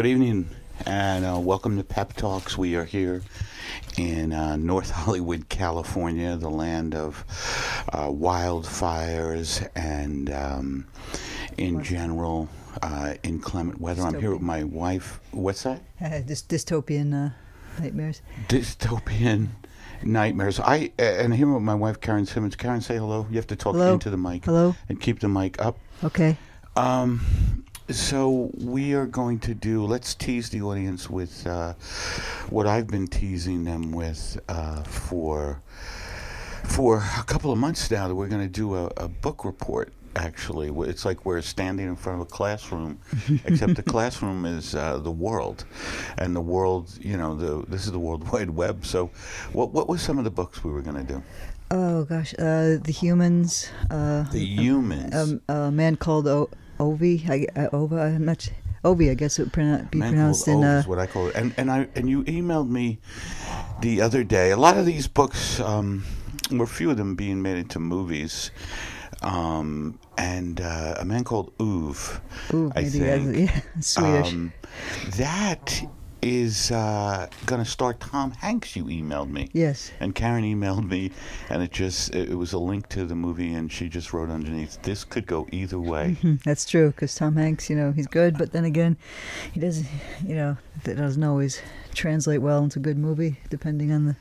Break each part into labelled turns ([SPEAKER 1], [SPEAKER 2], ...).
[SPEAKER 1] Good evening, and welcome to Pep Talks. We are here in North Hollywood, California, the land of wildfires and, in general, inclement weather. I'm here with my wife. What's that?
[SPEAKER 2] Dystopian nightmares.
[SPEAKER 1] Dystopian nightmares. And here with my wife, Karen Simmons. Karen, say hello. You have to talk
[SPEAKER 2] Hello.
[SPEAKER 1] into the mic.
[SPEAKER 2] Hello.
[SPEAKER 1] And keep the mic up.
[SPEAKER 2] Okay.
[SPEAKER 1] So we are going to let's tease the audience with what I've been teasing them with for a couple of months now, that we're going to do a book report. Actually, it's like we're standing in front of a classroom, except the classroom is the world, and the world, this is the World Wide Web. So what was some of the books we were going to do?
[SPEAKER 2] Oh gosh, The Humans.
[SPEAKER 1] The Humans.
[SPEAKER 2] A man called Ovi. I'm not. Ovi, I guess it would be pronounced in.
[SPEAKER 1] Is what I call it. And you emailed me the other day. A lot of these books, were few of them being made into movies. And a man called Uv, I think.
[SPEAKER 2] Swedish.
[SPEAKER 1] That is going to star Tom Hanks. You emailed me.
[SPEAKER 2] Yes.
[SPEAKER 1] And Karen emailed me, and it was a link to the movie, and she just wrote underneath, this could go either way.
[SPEAKER 2] That's true, because Tom Hanks, he's good, but then again, he doesn't, that doesn't always translate well into a good movie, depending on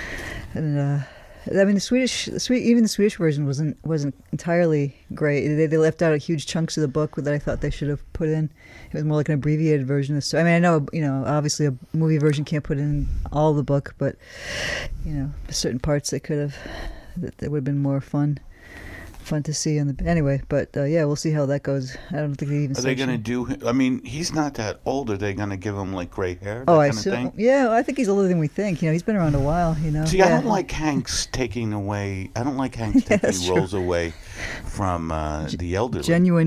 [SPEAKER 2] even the Swedish version wasn't entirely great. They left out huge chunks of the book that I thought they should have put in. It was more like an abbreviated version of. I know obviously a movie version can't put in all the book, but certain parts that would have been more fun to see anyway. But we'll see how that goes. I don't think they even.
[SPEAKER 1] Are they going to do? I mean, he's not that old. Are they going to give him like gray hair?
[SPEAKER 2] I assume. Yeah, I think he's older than we think. He's been around a while.
[SPEAKER 1] See, I don't like Hanks taking away. I don't like Hanks taking roles away from the elderly.
[SPEAKER 2] Genuine.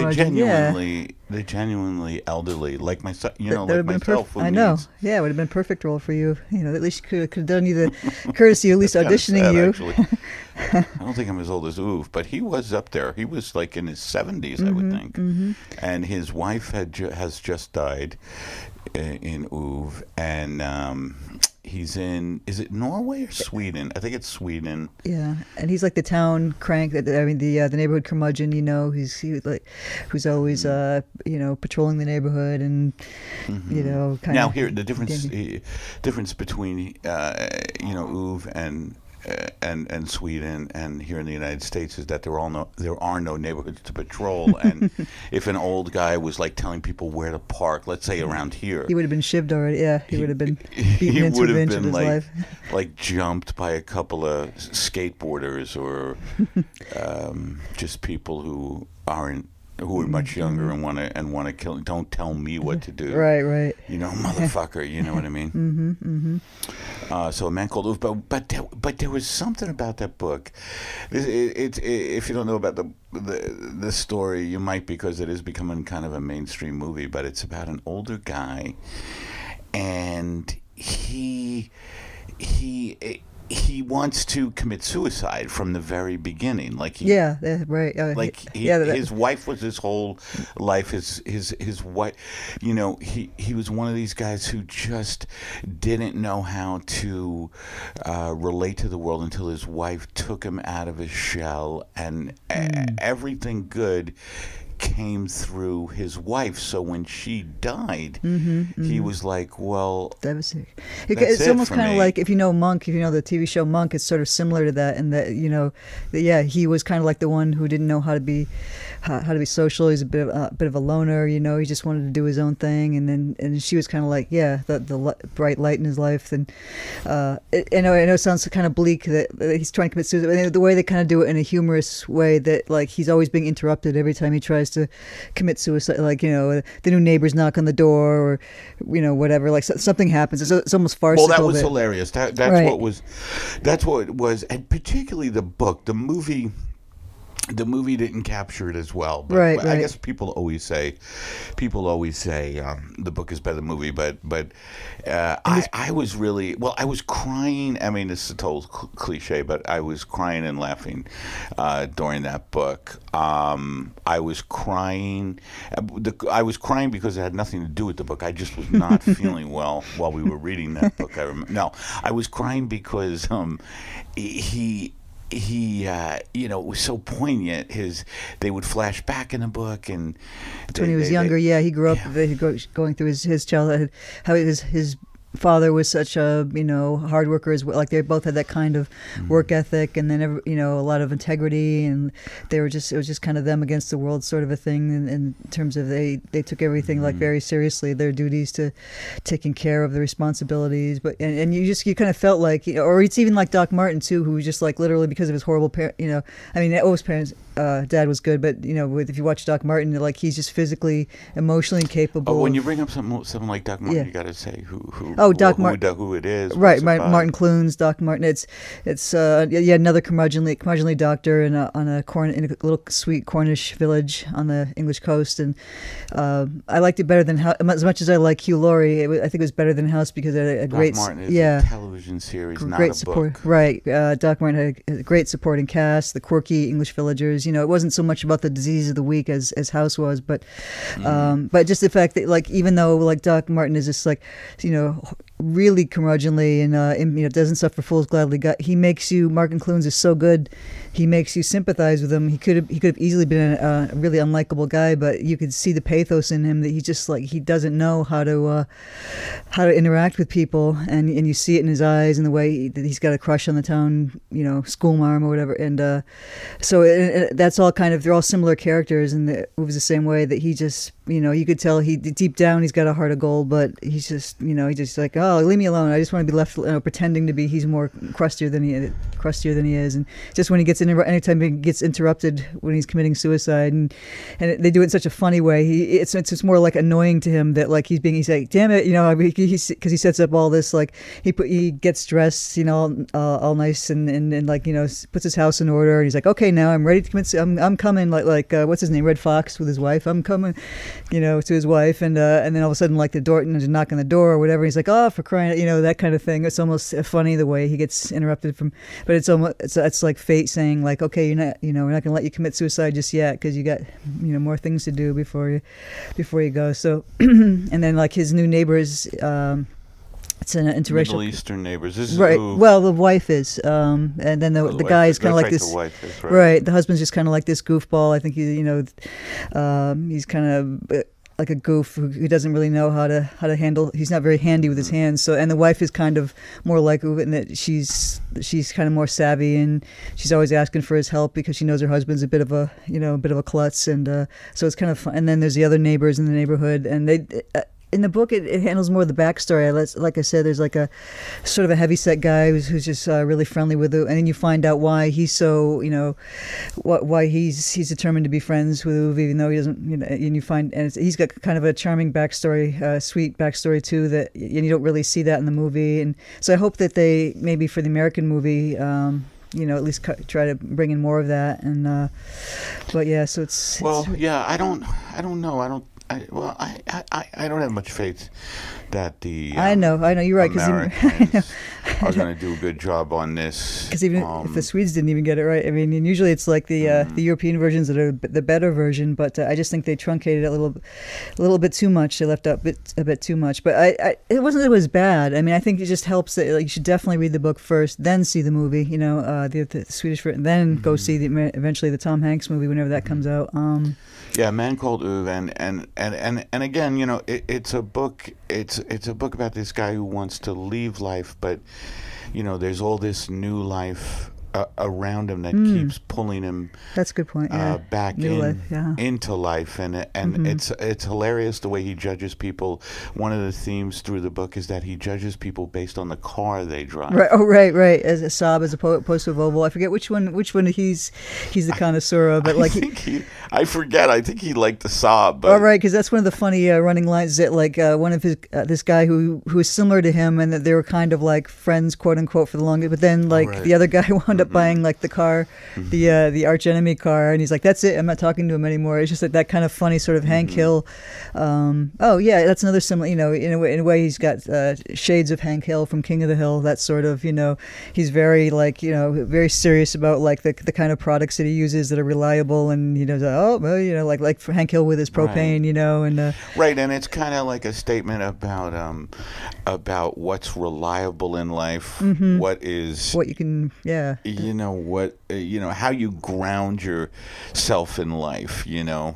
[SPEAKER 1] They're genuinely elderly, like myself. Like myself.
[SPEAKER 2] I know. Yeah, it would have been a perfect role for you. At least could have done you the courtesy of at least auditioning you.
[SPEAKER 1] Actually. I don't think I'm as old as Uwe, but he was up there. He was like in his 70s, I would think. Mm-hmm. And his wife has just died in Uwe, and he's in. Is it Norway or Sweden? I think it's Sweden.
[SPEAKER 2] Yeah, and he's like the town crank. The neighborhood curmudgeon. Who's always patrolling the neighborhood and kind
[SPEAKER 1] now
[SPEAKER 2] of.
[SPEAKER 1] Here the difference between Uwe and Sweden and here in the United States is that there are no neighborhoods to patrol. And if an old guy was like telling people where to park, let's say around here,
[SPEAKER 2] he would have been shivved already. Yeah, he would have been beaten into an inch of his life.
[SPEAKER 1] Like jumped by a couple of skateboarders or just people who are much younger and want to kill. Don't tell me what to do.
[SPEAKER 2] Right.
[SPEAKER 1] Motherfucker. You know what I mean? So a man called Uwe, but there was something about that book. If you don't know about the story, you might, because it is becoming kind of a mainstream movie. But it's about an older guy, and he wants to commit suicide from the very beginning. Like
[SPEAKER 2] right.
[SPEAKER 1] His wife was his whole life. His wife, he was one of these guys who just didn't know how to relate to the world until his wife took him out of his shell, and everything good came through his wife. So when she died, he was like, well,
[SPEAKER 2] devastating. It's almost kind of like, if you know Monk, if you know the TV show Monk, it's sort of similar to that, and that he was kind of like the one who didn't know how to be social. He's a bit of a loner. He just wanted to do his own thing, and she was kind of like the bright light in his life. And I know it sounds kind of bleak that he's trying to commit suicide. The way they kind of do it in a humorous way, that like he's always being interrupted every time he tries to commit suicide, the new neighbors knock on the door, or whatever, like something happens. It's almost farcical.
[SPEAKER 1] Well, that was hilarious. That's right. That's what it was, and particularly the book. The movie the movie didn't capture it as well. But
[SPEAKER 2] right.
[SPEAKER 1] I guess people always say the book is better than the movie. But I was really, well, I was crying. I mean, it's a total cliche, but I was crying and laughing during that book. I was crying. I was crying because it had nothing to do with the book. I just was not feeling well while we were reading that book. I was crying because he you know, it was so poignant. They would flash back in the book, and
[SPEAKER 2] when he was younger, he grew up going through his childhood, how his father was such a, you know, hard worker as well. Like they both had that kind of work ethic, and then, you know, a lot of integrity, and it was just kind of them against the world sort of a thing in terms of they took everything like very seriously, their duties to taking care of the responsibilities. But and you kind of felt like, you know, or it's even like Doc Martin too, who was just like literally because of his horrible you know, I mean, O's parents, dad was good, but you know, if you watch Doc Martin, like he's just physically, emotionally incapable.
[SPEAKER 1] When you bring up something like Doc Martin, you got to say who
[SPEAKER 2] Doc Martin,
[SPEAKER 1] who it is,
[SPEAKER 2] right? Martin Clunes, Doc Martin. It's another curmudgeonly doctor in a little sweet Cornish village on the English coast, and I liked it better than as much as I like Hugh Laurie. I think it was better than House because it had a great
[SPEAKER 1] Doc Martin is a television series, not
[SPEAKER 2] great
[SPEAKER 1] a
[SPEAKER 2] support,
[SPEAKER 1] book.
[SPEAKER 2] right? Doc Martin had a great supporting cast, the quirky English villagers. You know, it wasn't so much about the disease of the week as House was, but just the fact that, like, even though like Doc Martin is just like, you know, really curmudgeonly and you know, doesn't suffer fools gladly, he makes you, Martin Clunes is so good, he makes you sympathize with him. He could have easily been a really unlikable guy, but you could see the pathos in him that he just like, he doesn't know how to interact with people, and you see it in his eyes and the way that he's got a crush on the town, you know, schoolmarm or whatever, and so that's all kind of, they're all similar characters, and it was the same way that he just, you know, you could tell he deep down he's got a heart of gold, but he's just, you know, he just like, oh, leave me alone. I just want to be left, you know, pretending to be. He's more crustier than he is, and just when he gets anytime he gets interrupted when he's committing suicide, and they do it in such a funny way. It's more like annoying to him that like he's like, damn it, you know, because he sets up all this, like he gets dressed, you know, all nice and like, you know, puts his house in order, and he's like, okay, now I'm ready to commit. I'm coming, like what's his name, Red Fox with his wife. I'm coming, you know, to his wife, and then all of a sudden, like the door, there's a knock on the door or whatever. He's like, oh, for crying, you know, that kind of thing. It's almost funny the way he gets interrupted from, but it's like fate saying like, okay, we're not going to let you commit suicide just yet because you got, you know, more things to do before you go. So, and then like his new neighbors. It's an interracial.
[SPEAKER 1] Middle Eastern neighbors. This is
[SPEAKER 2] right. Well, the wife is, and then the guy is kind of like this.
[SPEAKER 1] The wife is,
[SPEAKER 2] right. The husband's just kind of like this goofball. I think he's kind of like a goof who doesn't really know how to handle. He's not very handy with his hands. So, and the wife is kind of more like in that she's kind of more savvy, and she's always asking for his help because she knows her husband's a bit of a klutz, and so it's kind of fun. And then there's the other neighbors in the neighborhood, and they. In the book, it handles more of the backstory. Like I said, there's like a sort of a heavyset guy who's just really friendly with it, and then you find out why he's so, you know, why he's determined to be friends with Uwe, even though he doesn't, you know. And you find, and he's got kind of a charming backstory, sweet backstory too, and you don't really see that in the movie. And so I hope that they maybe for the American movie. You know, at least try to bring in more of that, and but yeah, so it's
[SPEAKER 1] yeah. I don't know. I don't have much faith that the
[SPEAKER 2] I know you're right,
[SPEAKER 1] Americans are going to do a good job on this.
[SPEAKER 2] Because even if the Swedes didn't even get it right, I mean, and usually it's like the European versions that are the better version, but I just think they truncated it a little bit too much. They left out a bit too much, but it wasn't that it was bad. I mean, I think it just helps that like you should definitely read the book first, then see the movie. You know, the Swedish version, then go see eventually the Tom Hanks movie whenever that comes out.
[SPEAKER 1] Yeah, A Man Called Ove, and again, you know, it's a book. It's a book about this guy who wants to leave life, but you know, there's all this new life around him that keeps pulling him.
[SPEAKER 2] That's a good point. Yeah.
[SPEAKER 1] Back into life, and it's hilarious the way he judges people. One of the themes through the book is that he judges people based on the car they drive.
[SPEAKER 2] Right. Oh, right. As a Saab, as opposed to a Volvo. I forget which one he's the connoisseur of, but like
[SPEAKER 1] I forget. I think he liked the Saab. But.
[SPEAKER 2] Oh, right, because that's one of the funny running lines that like one of his this guy who is similar to him, and that they were kind of like friends, quote unquote, for the longest. But then like the other guy wound up buying like the car, the arch enemy car, and he's like, "That's it. I'm not talking to him anymore." It's just like that kind of funny sort of Hank Hill. Oh yeah, that's another similar. You know, in a way, he's got shades of Hank Hill from King of the Hill. That sort of, you know, he's very like, you know, very serious about like the kind of products that he uses that are reliable, and you know, oh well, you know, like for Hank Hill with his propane, you know, and
[SPEAKER 1] right, and it's kind of like a statement about what's reliable in life, what you
[SPEAKER 2] can,
[SPEAKER 1] you know, what you know, how you ground yourself in life, you know.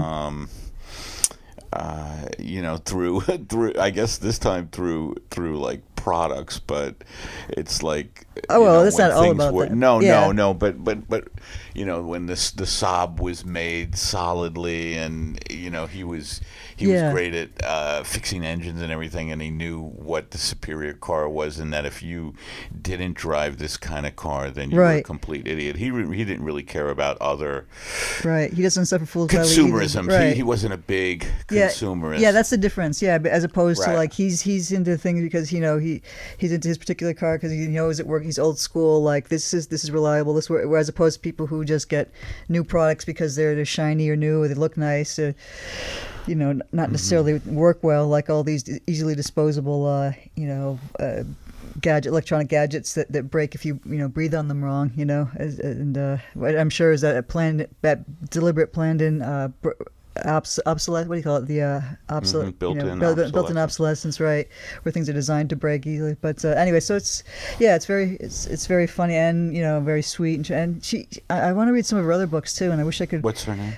[SPEAKER 1] You know, through I guess this time through like products, but it's like,
[SPEAKER 2] oh well, that's not all about that.
[SPEAKER 1] No, but you know, when the Saab was made solidly, and you know, he was great at fixing engines and everything, and he knew what the superior car was, and that if you didn't drive this kind of car, then you were a complete idiot. He didn't really care about other
[SPEAKER 2] he doesn't suffer fools
[SPEAKER 1] consumerism.
[SPEAKER 2] Right.
[SPEAKER 1] He wasn't a big consumerist.
[SPEAKER 2] Yeah, that's the difference. Yeah, as opposed to like he's into things because, you know, he's into his particular car because he knows it works. He's old school. Like this is reliable. As opposed to people who just get new products because they're shiny or new or they look nice. You know, not necessarily work well, like all these easily disposable, you know, electronic gadgets that break if you breathe on them wrong. You know, and what I'm sure is that deliberate planned in. Obsolescence. What do you call it? The obsolete, built-in obsolescence, right? Where things are designed to break easily. But anyway, so it's very funny and, you know, very sweet. And I want to read some of her other books too. And I wish I could.
[SPEAKER 1] What's her name?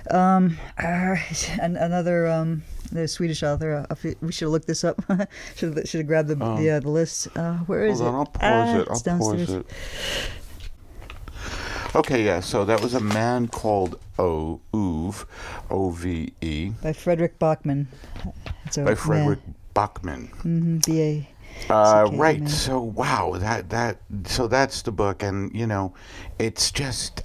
[SPEAKER 2] Another the Swedish author. We should have looked this up. should have grabbed the list. Where is it?
[SPEAKER 1] Hold on, I'll pause it. Okay, yeah, so that was a man called Ove, O-V-E.
[SPEAKER 2] By Fredrik Backman.
[SPEAKER 1] Fredrik Backman.
[SPEAKER 2] B-A.
[SPEAKER 1] Right. So wow, so that's the book, and you know, it's just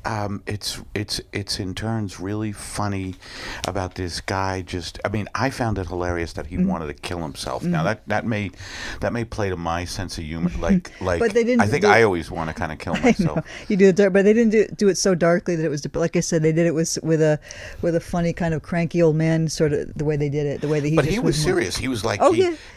[SPEAKER 1] it's in turns really funny about this guy. I mean, I found it hilarious that he wanted to kill himself. Now that may play to my sense of humor. Like
[SPEAKER 2] but they didn't.
[SPEAKER 1] I think I always want to kind of kill myself.
[SPEAKER 2] You do it, but they didn't do it so darkly that it was. Like I said, they did it with a funny kind of cranky old man sort of the way they did it, the way that he.
[SPEAKER 1] But he was serious. He was like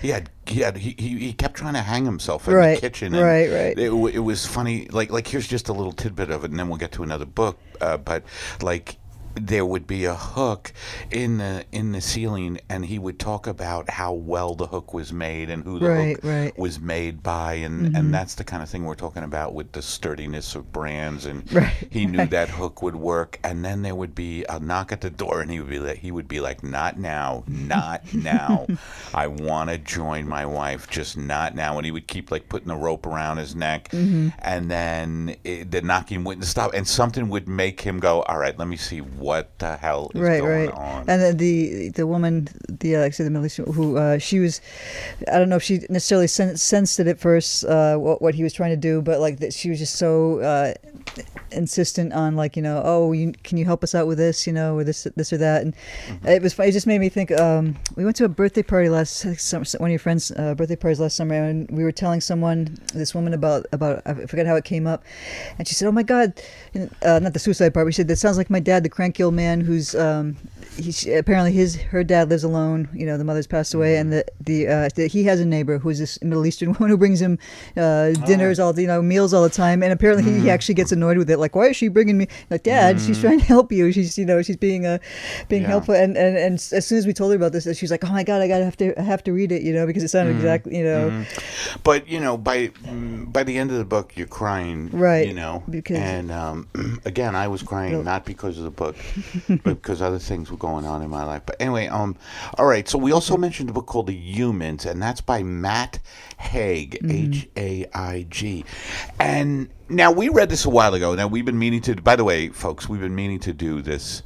[SPEAKER 1] he kept trying to hang himself in the kitchen. And
[SPEAKER 2] right.
[SPEAKER 1] It was funny. Like here's just a little tidbit of it, and then we'll get to another book. But like, there would be a hook in the ceiling, and he would talk about how well the hook was made and who the hook was made by, and that's the kind of thing we're talking about with the sturdiness of brands. And he knew that hook would work, and then there would be a knock at the door, and he would be like, not now, not now. I want to join my wife, just not now. And he would keep like putting the rope around his neck, and then the knocking wouldn't stop, and something would make him go, all right, let me see what the hell is going on.
[SPEAKER 2] And then the woman, like I said, the Middle Eastern, who she was, I don't know if she necessarily sensed it at first, what he was trying to do, but like that she was just so insistent on, like, you know, can you help us out with this, you know, or this or that. And it was funny. It just made me think, we went to a birthday party last summer, one of your friends' birthday parties last summer, and we were telling this woman about I forget how it came up, and she said, oh my God, not the suicide part, but she said, that sounds like my dad, the cranky old man who's apparently her dad lives alone, you know, the mother's passed away, and he has a neighbor who's this Middle Eastern woman who brings him dinners, meals all the time, and apparently he actually gets annoyed with it, like, why is she bringing me, like, Dad, she's trying to help you, she's being helpful, and as soon as we told her about this, she's like, oh my God, I have to read it, you know, because it sounded exactly, you know.
[SPEAKER 1] But you know, by the end of the book, you're crying,
[SPEAKER 2] right?
[SPEAKER 1] You know,
[SPEAKER 2] because
[SPEAKER 1] again, I was crying not because of the book, but because other things were going on in my life. But anyway, all right. So we also mentioned a book called The Humans, and that's by Matt Haig, Haig, and. Now, we read this a while ago. Now, we've been meaning to, by the way, folks, we've been meaning to do this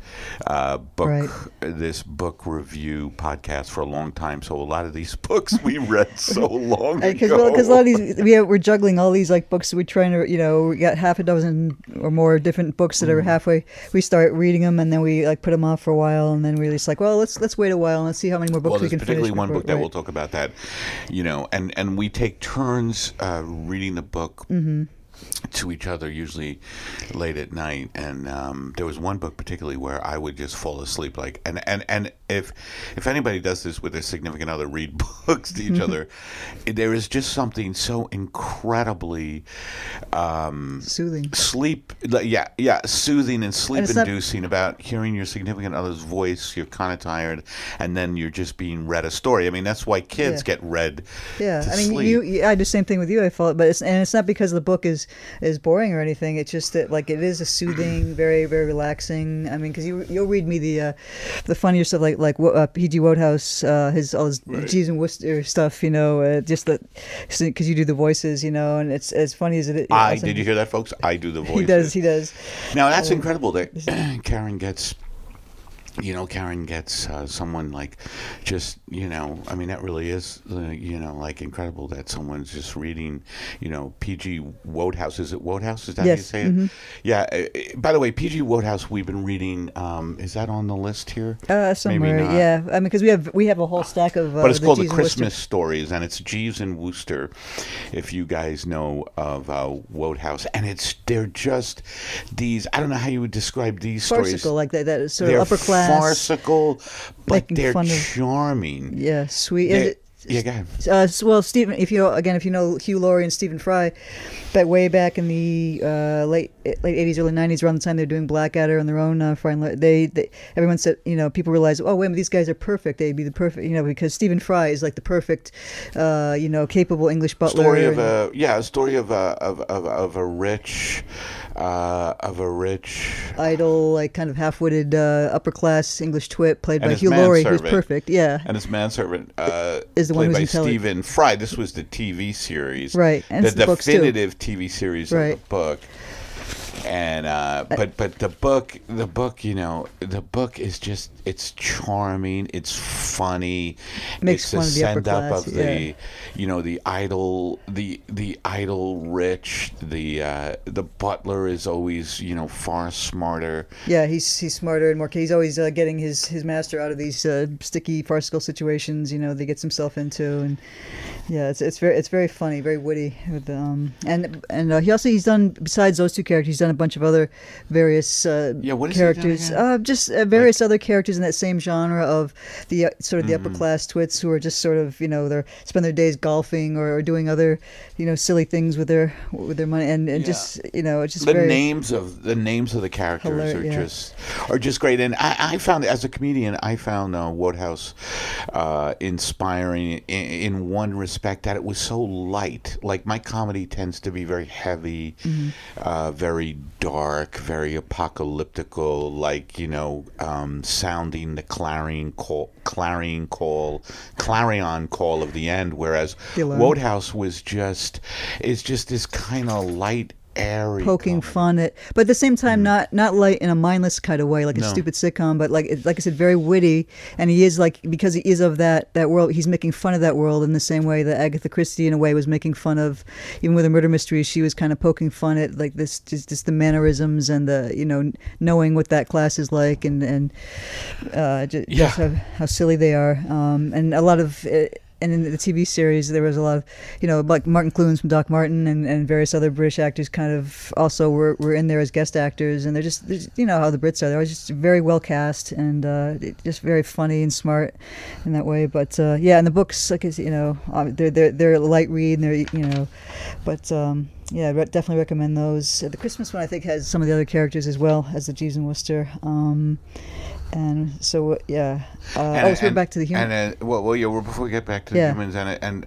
[SPEAKER 1] book review podcast for a long time. So a lot of these books we read so long ago.
[SPEAKER 2] Because a lot of these, we're juggling all these like books. We're trying to, you know, we got half a dozen or more different books that are halfway. We start reading them, and then we like put them off for a while, and then we're just like, well, let's wait a while and let's see how many more books we can finish.
[SPEAKER 1] Particularly one book that we'll talk about that, you know, and we take turns reading the book. to each other, usually late at night, and there was one book particularly where I would just fall asleep. Like, and if anybody does this with their significant other, read books to each other, there is just something so incredibly
[SPEAKER 2] soothing,
[SPEAKER 1] soothing and sleep-inducing about hearing your significant other's voice. You're kind of tired, and then you're just being read a story. I mean, that's why kids get read.
[SPEAKER 2] Yeah,
[SPEAKER 1] to
[SPEAKER 2] I mean,
[SPEAKER 1] sleep.
[SPEAKER 2] I do the same thing with you. I felt, but it's not because the book is boring or anything. It's just that, like, it is a soothing, very, very relaxing. I mean, because you'll read me the funnier stuff, like P.G. Wodehouse, all his Jeeves and Wooster stuff, just that, because you do the voices, and it's as funny as it is.
[SPEAKER 1] Did you hear that, folks? I do the voices.
[SPEAKER 2] He does.
[SPEAKER 1] Now, that's incredible that Karen gets someone like, just, I mean, that really is, like, incredible that someone's just reading, P.G. Wodehouse. Is it Wodehouse? Is that how you say it? Yeah. By the way, P.G. Wodehouse, we've been reading, is that on the list here?
[SPEAKER 2] Somewhere, yeah. I mean, because we have a whole stack of
[SPEAKER 1] but it's called The Christmas Stories, and it's Jeeves and Wooster, if you guys know of Wodehouse. And they're just these, I don't know how you would describe these stories.
[SPEAKER 2] Farcical, like that sort of upper class.
[SPEAKER 1] Farcical, but they're charming.
[SPEAKER 2] Yeah, sweet.
[SPEAKER 1] Go ahead.
[SPEAKER 2] Well, Stephen, if you know Hugh Laurie and Stephen Fry, but way back in the late 80s, early 90s, around the time they're doing Blackadder on their own, Fry and Laurie, everyone said, people realized, oh wait a minute, these guys are perfect. They'd be the perfect, because Stephen Fry is like the perfect, capable English butler.
[SPEAKER 1] Story of a rich.
[SPEAKER 2] Idle, like, kind of half-witted upper class English twit played by Hugh Laurie, who's perfect. Yeah,
[SPEAKER 1] and his manservant
[SPEAKER 2] is the one
[SPEAKER 1] played
[SPEAKER 2] who's
[SPEAKER 1] by Stephen Fry. This was the TV series,
[SPEAKER 2] right? And
[SPEAKER 1] the definitive TV series of the book. And but the book, the book is just, it's charming, it's funny,
[SPEAKER 2] makes fun of the upper class,
[SPEAKER 1] of the the idle rich. The butler is always far smarter.
[SPEAKER 2] Yeah, he's smarter and more. He's always getting his master out of these sticky, farcical situations that he gets himself into, and yeah, it's very funny, very witty. With and he's done, besides those two characters, he's done a bunch of other various characters, just various other characters in that same genre of the sort of the upper class twits who are just sort of they spend their days golfing or doing other silly things with their money, and just it's just
[SPEAKER 1] the names of the characters are just great. And I found, as a comedian, Wodehouse inspiring in one respect, that it was so light. Like, my comedy tends to be very heavy, very dark, very apocalyptical, like, sounding the clarion call of the end, whereas Wodehouse is just this kind of light, airy,
[SPEAKER 2] poking fun at, but at the same time not light in a mindless kind of way, like a stupid sitcom, but like I said, very witty. And he is, like, because he is of that world, he's making fun of that world in the same way that Agatha Christie in a way was making fun of, even with her murder mysteries, she was kind of poking fun at, like, this just the mannerisms and the knowing what that class is like, and just how silly they are, and a lot of and in the TV series, there was a lot of, like Martin Clunes from Doc Martin and various other British actors kind of also were in there as guest actors. And they're just how the Brits are. They're always just very well cast and just very funny and smart in that way. But, and the books, like, they're a light read, and they're, but... definitely recommend those. The Christmas one, I think, has some of the other characters as well as the Jeeves and Wooster. And so, so we're back to the humans.
[SPEAKER 1] Before we get back to the humans,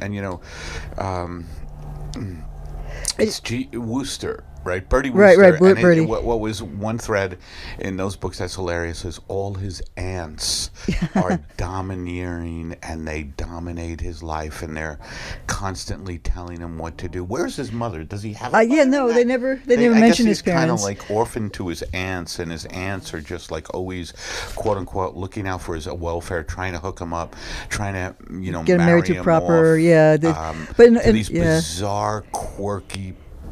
[SPEAKER 1] it's Wooster, right? Bertie Wooster.
[SPEAKER 2] Right, Bertie.
[SPEAKER 1] What was one thread in those books that's hilarious is all his aunts are domineering, and they dominate his life, and they're constantly telling him what to do. Where's his mother? Does he have a mother?
[SPEAKER 2] No, they never mention his parents. He's
[SPEAKER 1] kind of like orphaned to his aunts, and his aunts are just like always, quote unquote, looking out for his welfare, trying to hook him up, trying to
[SPEAKER 2] get him married to proper,
[SPEAKER 1] to these bizarre, quirky,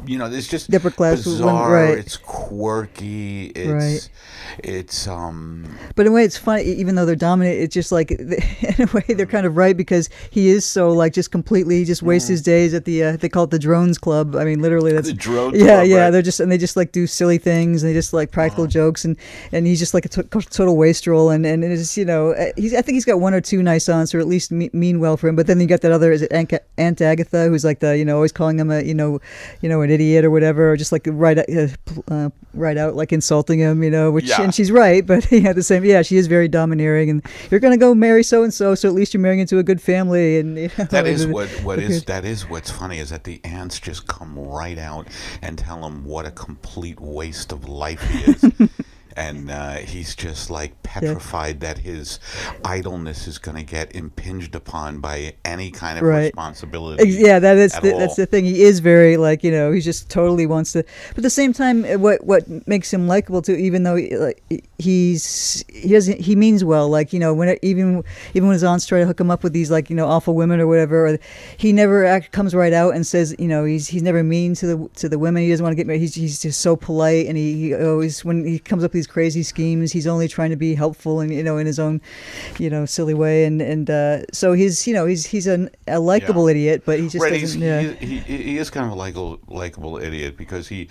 [SPEAKER 1] you know, it's just
[SPEAKER 2] upper class
[SPEAKER 1] bizarre.
[SPEAKER 2] Right.
[SPEAKER 1] It's quirky. It's
[SPEAKER 2] right.
[SPEAKER 1] It's
[SPEAKER 2] But in a way, it's funny. Even though they're dominant, it's just like in a way they're kind of right because he is so like just completely just wastes his days at the they call it the Drones Club. I mean, literally that's
[SPEAKER 1] the Drones
[SPEAKER 2] Club. Yeah.
[SPEAKER 1] Right?
[SPEAKER 2] They just like do silly things and they just like practical jokes and he's just like a total wastrel and it's I think he's got one or two nice aunts or at least mean well for him. But then you got that other, is it Aunt Agatha, who's like the always calling him a an idiot or whatever, or just like right out like insulting him, which and she's right, but she is very domineering and you're gonna go marry so and so at least you're marrying into a good family and
[SPEAKER 1] that is what's funny is that the aunts just come right out and tell him what a complete waste of life he is. And he's just like petrified that his idleness is going to get impinged upon by any kind of responsibility.
[SPEAKER 2] Yeah, that's the thing. He is very like he just totally wants to. But at the same time, what makes him likable too, even though he means well. Like even when his aunts try to hook him up with these like awful women or whatever, or he never comes right out and says he's never mean to the women. He doesn't want to get married. He's just so polite, and he always when he comes up with these crazy schemes, he's only trying to be helpful and in his own silly way, and so he's a likable idiot, but he just doesn't.
[SPEAKER 1] He is kind of a likable idiot because he's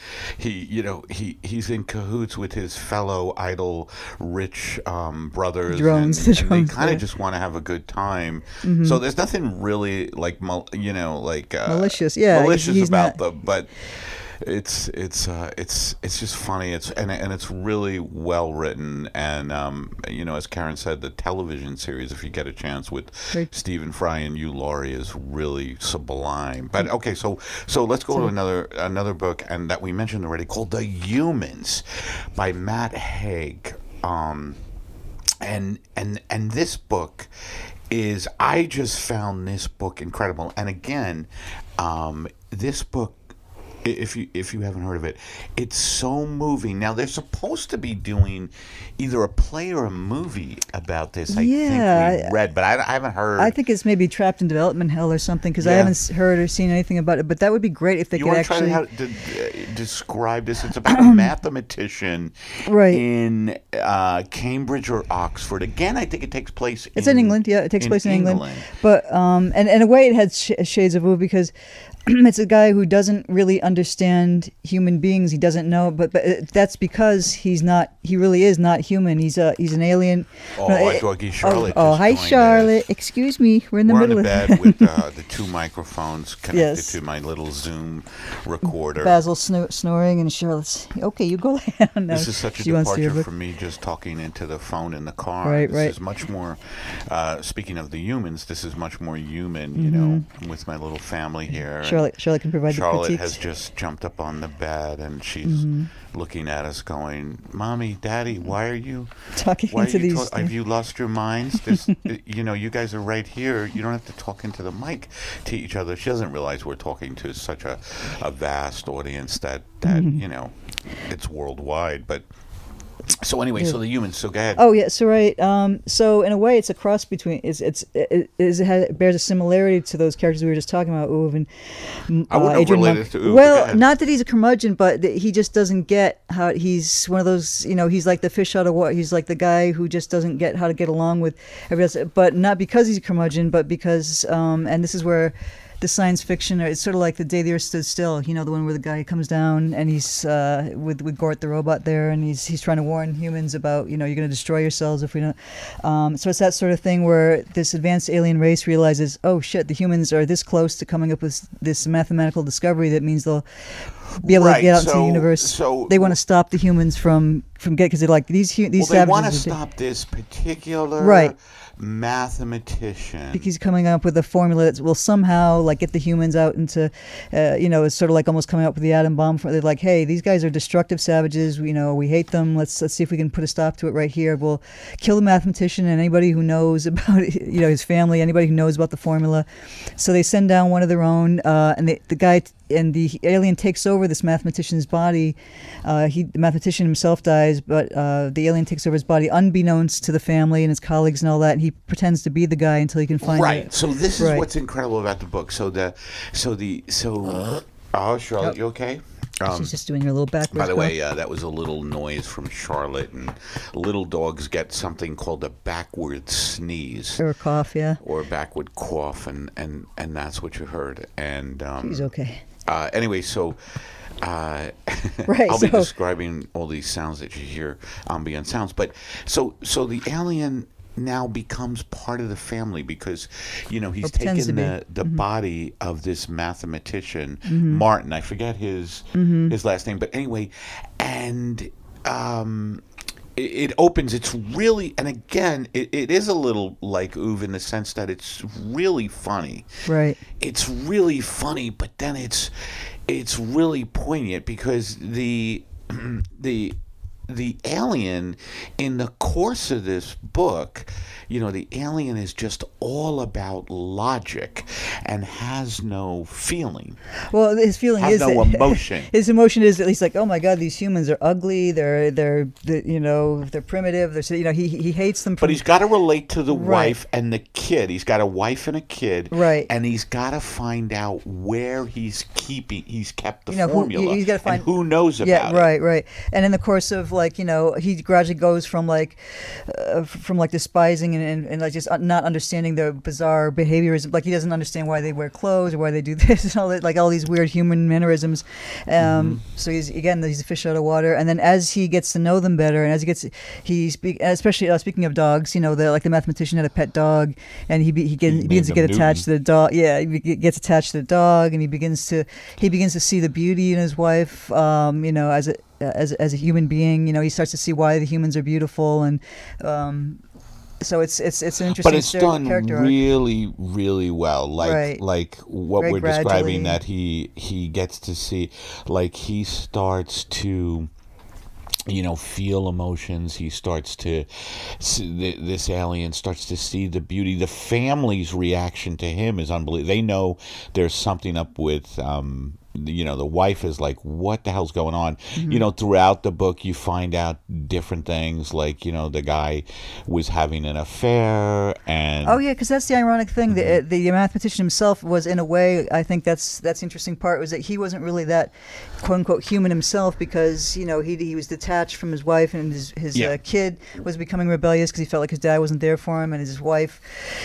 [SPEAKER 1] in cahoots with his fellow idle rich brothers,
[SPEAKER 2] drones,
[SPEAKER 1] and they kind of just want to have a good time. Mm-hmm. So there's nothing really like
[SPEAKER 2] malicious,
[SPEAKER 1] malicious about them, but. It's just funny. It's really well written, and as Karen said, the television series, if you get a chance, with Stephen Fry and Hugh Laurie, is really sublime. But okay, so let's go to another book, and that we mentioned already, called The Humans by Matt Haig. And this book is, I just found this book incredible. And again, this book, if you haven't heard of it, it's so moving. Now they're supposed to be doing either a play or a movie about this. I think we read, but I haven't heard.
[SPEAKER 2] I think it's maybe trapped in development hell or something because I haven't heard or seen anything about it. But that would be great if they could actually
[SPEAKER 1] to describe this. It's about a mathematician in Cambridge or Oxford. Again, I think it takes place.
[SPEAKER 2] It's in England. Yeah, it takes place in England. But and in a way, it has shades of movie because. It's a guy who doesn't really understand human beings. He doesn't know, but that's because he really is not human. He's an alien.
[SPEAKER 1] Oh, I thought Charlotte.
[SPEAKER 2] Hi, Charlotte. Excuse me. We're in the middle
[SPEAKER 1] of bed with the two microphones connected to my little Zoom recorder.
[SPEAKER 2] Basil snoring, and Charlotte's okay. You go lay down now.
[SPEAKER 1] This is such a departure from me just talking into the phone in the car. This is much more. Speaking of the humans, this is much more human. With my little family here.
[SPEAKER 2] Charlotte can provide the critiques.
[SPEAKER 1] Charlotte has just jumped up on the bed and she's looking at us going, Mommy, Daddy, why are you
[SPEAKER 2] talking into these?
[SPEAKER 1] Have you lost your minds? You guys are right here. You don't have to talk into the mic to each other. She doesn't realize we're talking to such a vast audience that it's worldwide. But so anyway, so the humans. So go ahead.
[SPEAKER 2] Oh yeah, so right. So in a way, it's a cross between. It bears a similarity to those characters we were just talking about, Uwe and
[SPEAKER 1] I wouldn't
[SPEAKER 2] Adrian
[SPEAKER 1] relate it to Uwe.
[SPEAKER 2] Well, not that he's a curmudgeon, but he just doesn't get how he's one of those. He's like the fish out of water. He's like the guy who just doesn't get how to get along with everybody else. But not because he's a curmudgeon, but because and this is where. The science fiction, it's sort of like The Day the Earth Stood Still, the one where the guy comes down and he's with Gort the robot there, and he's trying to warn humans about, you're going to destroy yourselves if we don't. So it's that sort of thing where this advanced alien race realizes, oh shit, the humans are this close to coming up with this mathematical discovery that means they'll be able to get out into the universe. So they want to stop the humans from getting, because they're like these savages.
[SPEAKER 1] They want to stop this particular mathematician
[SPEAKER 2] because he's coming up with a formula that will somehow get the humans out into it's sort of like almost coming up with the atom bomb. They're like, hey, these guys are destructive savages, we hate them, let's see if we can put a stop to it right here. We'll kill the mathematician and anybody who knows about his family, anybody who knows about the formula. So they send down one of their own, and the guy and the alien takes over this mathematician's body. The mathematician himself dies, but the alien takes over his body unbeknownst to the family and his colleagues and all that. And he pretends to be the guy until he can find it.
[SPEAKER 1] So this is what's incredible about the book. Oh, Charlotte, you okay?
[SPEAKER 2] She's just doing her little backwards.
[SPEAKER 1] By the way, that was a little noise from Charlotte, and little dogs get something called a backward sneeze.
[SPEAKER 2] Or a cough, yeah.
[SPEAKER 1] Or a backward cough, and that's what you heard. And
[SPEAKER 2] she's okay.
[SPEAKER 1] Anyway, so
[SPEAKER 2] right,
[SPEAKER 1] I'll be describing all these sounds that you hear, ambient sounds. But so the alien now becomes part of the family because, he's taken the body of this mathematician, Martin. I forget his last name, but anyway, and it opens. It's really, and again, it is a little like Uwe in the sense that it's really funny.
[SPEAKER 2] Right.
[SPEAKER 1] It's really funny, but then it's really poignant because the alien in the course of this book, the alien is just all about logic and has no feeling.
[SPEAKER 2] Well, his feeling
[SPEAKER 1] has
[SPEAKER 2] is
[SPEAKER 1] no emotion.
[SPEAKER 2] His emotion is at least like, oh my God, these humans are ugly. They're primitive. They're he hates them.
[SPEAKER 1] But he's got to relate to the wife and the kid. He's got a wife and a kid.
[SPEAKER 2] Right.
[SPEAKER 1] And he's got to find out where he's kept the formula.
[SPEAKER 2] He's got to find
[SPEAKER 1] and who knows about it.
[SPEAKER 2] Yeah, right. And in the course of he gradually goes from despising and like just not understanding their bizarre behaviors. Like he doesn't understand why they wear clothes or why they do this and all that, like all these weird human mannerisms. So he's a fish out of water. And then as he gets to know them better, and as especially speaking of dogs, the mathematician had a pet dog, and he begins to get attached to the dog. Yeah, he gets attached to the dog, and he begins to see the beauty in his wife. As a human being, he starts to see why the humans are beautiful, and so it's an interesting.
[SPEAKER 1] But it's done
[SPEAKER 2] character
[SPEAKER 1] really, really well. Like what
[SPEAKER 2] Very
[SPEAKER 1] we're
[SPEAKER 2] gradually.
[SPEAKER 1] describing, that he gets to see, like he starts to feel emotions. He starts to this alien starts to see the beauty. The family's reaction to him is unbelievable. They know there's something up with the wife is like, what the hell's going on? Throughout the book you find out different things, like the guy was having an affair, and
[SPEAKER 2] because that's the ironic thing. The mathematician himself was, in a way, I think that's the interesting part, was that he wasn't really that quote unquote human himself, because he was detached from his wife, and his kid was becoming rebellious because he felt like his dad wasn't there for him, and his wife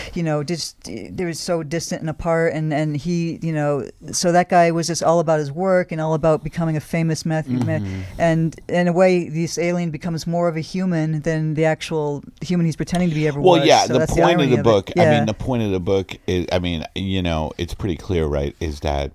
[SPEAKER 2] they were so distant and apart, and he so that guy was just all about his work and all about becoming a famous man. And in a way, this alien becomes more of a human than the actual human he's pretending to be ever was.
[SPEAKER 1] Well, yeah,
[SPEAKER 2] so
[SPEAKER 1] the point of the book,
[SPEAKER 2] yeah.
[SPEAKER 1] the point of the book is, it's pretty clear, right, is that,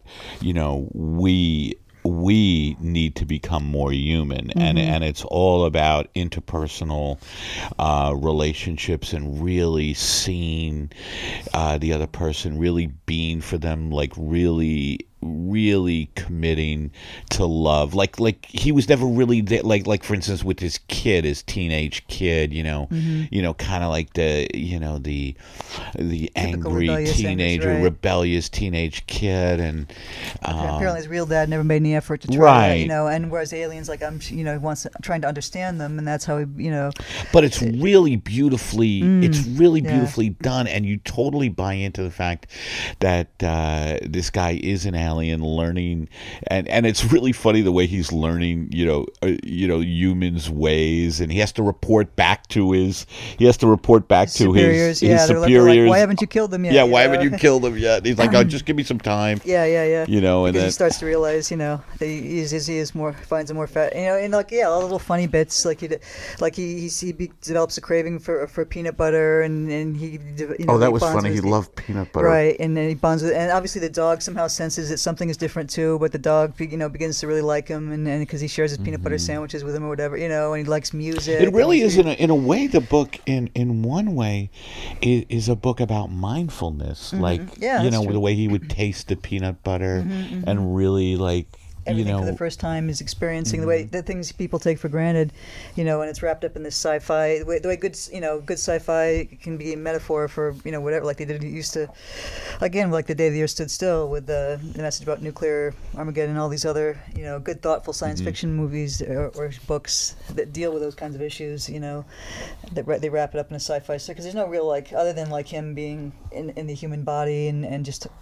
[SPEAKER 1] we need to become more human, and it's all about interpersonal relationships, and really seeing the other person, really being for them, like really committing to love. Like he was never really there, like for instance with his kid, his teenage kid, kind of like the angry teenager, rebellious teenage kid, and
[SPEAKER 2] apparently his real dad never made any effort to try, and whereas aliens, like trying to understand them, and that's how he,
[SPEAKER 1] But it's really beautifully, beautifully done, and you totally buy into the fact that this guy is an alien learning, and it's really funny the way he's learning, humans' ways, and he has to report back to his superiors. His superiors.
[SPEAKER 2] Like, why haven't you killed them yet?
[SPEAKER 1] Yeah, why haven't you killed them yet? He's like, oh, just give me some time.
[SPEAKER 2] Yeah.
[SPEAKER 1] And
[SPEAKER 2] because
[SPEAKER 1] then
[SPEAKER 2] he starts to realize, that he finds a more fat, and all little funny bits, like he develops a craving for peanut butter, and he.
[SPEAKER 1] That was funny. He loved peanut butter.
[SPEAKER 2] Right, and then he bonds with, and obviously the dog somehow senses that something is different too, but the dog, begins to really like him, and because he shares his peanut butter sandwiches with him or whatever, and he likes music.
[SPEAKER 1] It really is, in a way, the book, in one way, is a book about mindfulness. Like, the way he would taste the peanut butter and really, like,
[SPEAKER 2] everything for the first time is experiencing the way the things people take for granted, and it's wrapped up in this sci-fi. The way good sci-fi can be a metaphor for whatever, like they did used to, again, like The Day the Earth Stood Still, with the message about nuclear Armageddon, and all these other good thoughtful science fiction movies or books that deal with those kinds of issues. They wrap it up in a sci-fi, because there's no real, like, other than like him being in the human body and just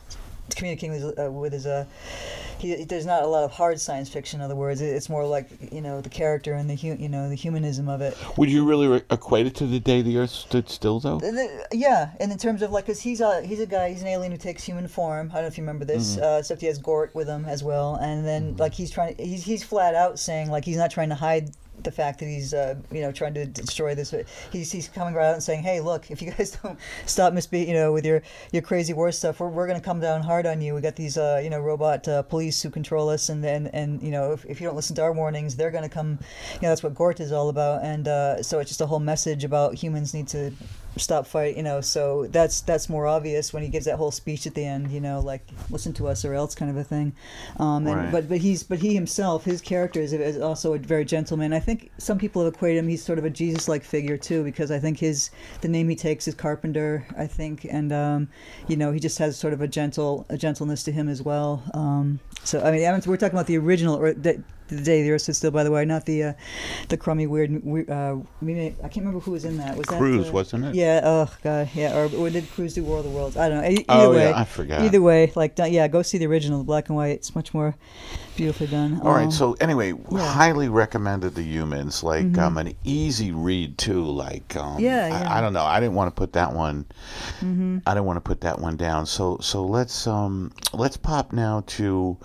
[SPEAKER 2] communicating with his there's not a lot of hard science fiction. In other words, it's more like the character and the the humanism of it.
[SPEAKER 1] Would you really equate it to The Day the Earth Stood Still, though?
[SPEAKER 2] Yeah, and in terms of like, because he's a guy, he's an alien who takes human form. I don't know if you remember this, except he has Gort with him as well, and then like he's flat out saying like he's not trying to hide the fact that he's trying to destroy this. He's coming right out and saying, hey, look, if you guys don't stop with your crazy war stuff, we're going to come down hard on you. We got these robot police who control us, and if you don't listen to our warnings, they're going to come. That's what Gort is all about, and so it's just a whole message about humans need to stop fighting, so that's more obvious when he gives that whole speech at the end, like listen to us or else kind of a thing. Right. But he himself, his character is also a very gentleman. I think some people have equated him, he's sort of a Jesus-like figure too, because I think the name he takes is Carpenter, I think, and he just has sort of a gentleness to him as well. So I mean, we're talking about the original, or The Day the Earth Stood Still, by the way, not the crummy, weird. I can't remember who was in that. Was
[SPEAKER 1] Cruise,
[SPEAKER 2] that,
[SPEAKER 1] wasn't it?
[SPEAKER 2] Yeah. Oh God. Yeah. Or did Cruise do War of the Worlds? I don't know. Either way,
[SPEAKER 1] yeah, I forgot.
[SPEAKER 2] Either way, go see the original, the black and white. It's much more beautifully done.
[SPEAKER 1] All right. So anyway, highly recommended The Humans. Like an easy read too. Like I don't know. I didn't want to put that one. I didn't want to put that one down. So let's pop now to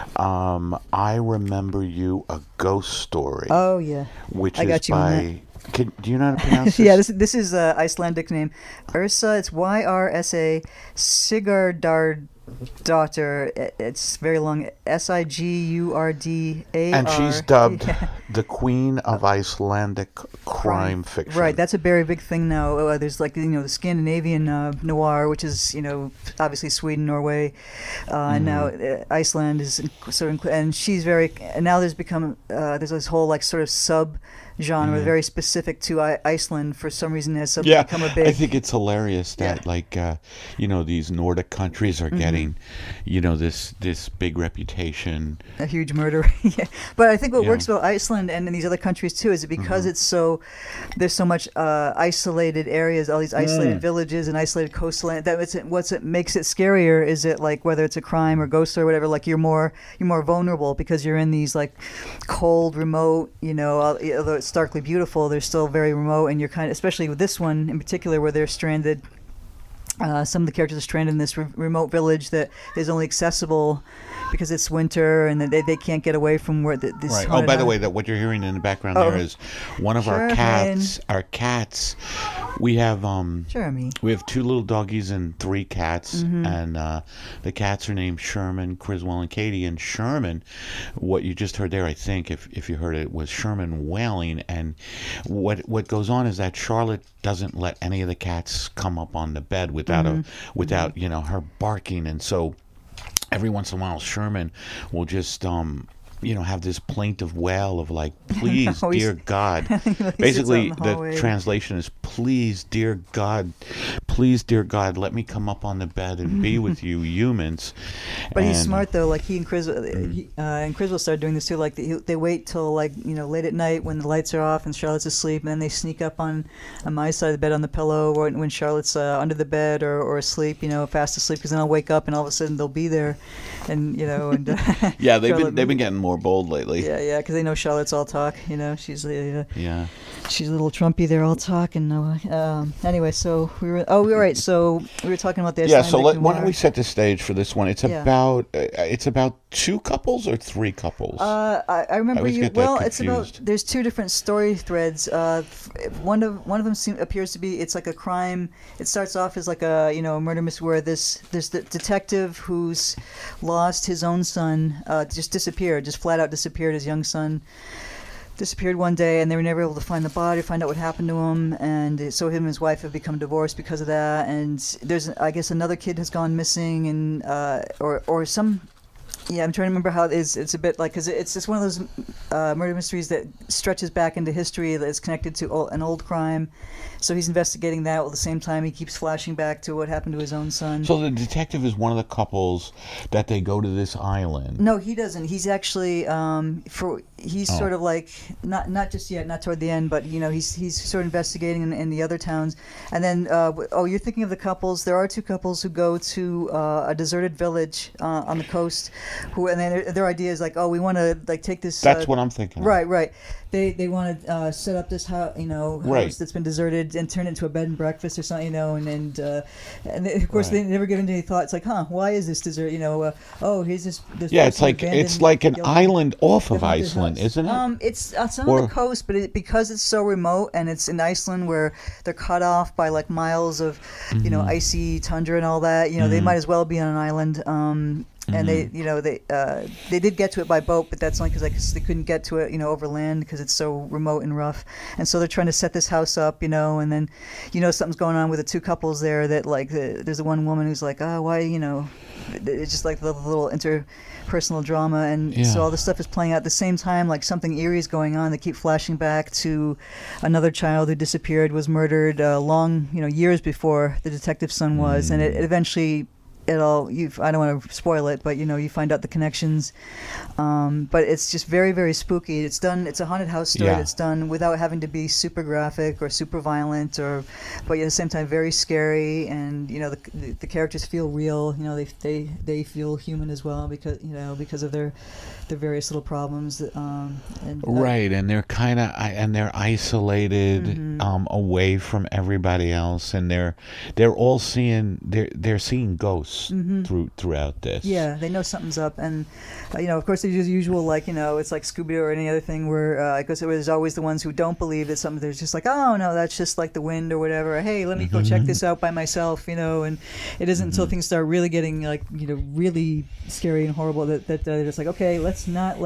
[SPEAKER 1] I Remember You, A Ghost Story.
[SPEAKER 2] Oh yeah.
[SPEAKER 1] Which is by. Do you know how to pronounce this?
[SPEAKER 2] Yeah, this is Icelandic name. Ursa. It's Yrsa Sigurdardóttir. It's very long. Sigurda.
[SPEAKER 1] And she's dubbed the Queen of Icelandic crime fiction.
[SPEAKER 2] Right, that's a very big thing now. There's like the Scandinavian noir, which is obviously Sweden, Norway, and now Iceland is sort of, and she's very. And now there's this whole like sort of sub genre very specific to Iceland. For some reason has become a big.
[SPEAKER 1] I think it's hilarious that these Nordic countries are getting this big reputation,
[SPEAKER 2] a huge murder. But I think what works about Iceland and in these other countries too is because it's there's so much isolated areas, all these isolated villages and isolated coastline, that what makes it scarier is it like whether it's a crime or ghost or whatever, like you're more vulnerable because you're in these like cold, remote, although it's starkly beautiful, they're still very remote, and you're especially with this one in particular where they're stranded. Some of the characters are stranded in this remote village that is only accessible because it's winter and they can't get away from where this.
[SPEAKER 1] Right. Oh, by the way, that what you're hearing in the background there is one of our cats. Our cats. We have
[SPEAKER 2] Jeremy.
[SPEAKER 1] We have 2 little doggies and 3 cats, and the cats are named Sherman, Criswell, and Katie. And Sherman, what you just heard there, I think, if you heard it, was Sherman wailing. And what goes on is that Charlotte doesn't let any of the cats come up on the bed without her barking, and so every once in a while Sherman will just have this plaintive wail of like, please, dear God. Basically, the translation is, please, dear God, let me come up on the bed and be with you humans.
[SPEAKER 2] But he's smart though. Like he and Criswell, and Criswell started doing this too. Like they wait till like late at night when the lights are off and Charlotte's asleep, and then they sneak up on my side of the bed on the pillow, or when Charlotte's under the bed or asleep, fast asleep, because then I'll wake up and all of a sudden they'll be there, and
[SPEAKER 1] yeah, they've been getting more bold lately.
[SPEAKER 2] Yeah, because they know Charlotte's all talk. She's she's a little Trumpy. They're all talk, and anyway, so we were So we were talking about this.
[SPEAKER 1] Yeah, so why don't we set the stage for this one? It's about 2 couples or 3 couples.
[SPEAKER 2] I remember it's about. There's 2 different story threads. One of them appears to be. It's like a crime. It starts off as like a murder mystery where this the detective who's lost his own son just disappeared, just flat out disappeared. His young son disappeared one day, and they were never able to find the body, find out what happened to him, and so him and his wife have become divorced because of that. And there's, I guess, another kid has gone missing, and or some Yeah, I'm trying to remember how it is. It's a bit like, because it's just one of those murder mysteries that stretches back into history, that is connected to an old crime. So he's investigating that, while at the same time he keeps flashing back to what happened to his own son.
[SPEAKER 1] So the detective is one of the couples that they go to this island.
[SPEAKER 2] No, he doesn't. He's actually sort of like not just yet, not toward the end, but he's sort of investigating in the other towns. And then you're thinking of the couples. There are two couples who go to a deserted village on the coast, and then their idea is like, we want to like take this.
[SPEAKER 1] That's what I'm thinking.
[SPEAKER 2] Right. They want to set up this house,
[SPEAKER 1] right,
[SPEAKER 2] house that's been deserted and turn it into a bed and breakfast or something, and of course they never give into any thought. It's like, why is this desert? Here's this.
[SPEAKER 1] Yeah, it's like an island off of Iceland, isn't it?
[SPEAKER 2] It's on the coast, but because it's so remote and it's in Iceland where they're cut off by like miles of, icy tundra and all that. They might as well be on an island. And they did get to it by boat, but that's only because they couldn't get to it, over land because it's so remote and rough. And so they're trying to set this house up, and then, something's going on with the two couples there. That like there's the one woman who's like, why, it's just like the little interpersonal drama, and so all this stuff is playing out at the same time. Like something eerie is going on. They keep flashing back to another child who disappeared, was murdered long, years before the detective's son was, and it eventually. I don't want to spoil it, but you find out the connections. But it's just very, very spooky. It's a haunted house story that's done without having to be super graphic or super violent, but at the same time very scary. And the characters feel real. They feel human as well because of their various little problems.
[SPEAKER 1] Right, and they're isolated away from everybody else, and they're all seeing ghosts. Throughout this.
[SPEAKER 2] Yeah, they know something's up, and of course there's usual it's like Scooby-Doo or any other thing where I guess there's always the ones who don't believe that something. There's just like, oh no, that's just like the wind or whatever. Or, hey, let me go check this out by myself, and it isn't until things start really getting really scary and horrible that they're just like, okay, let's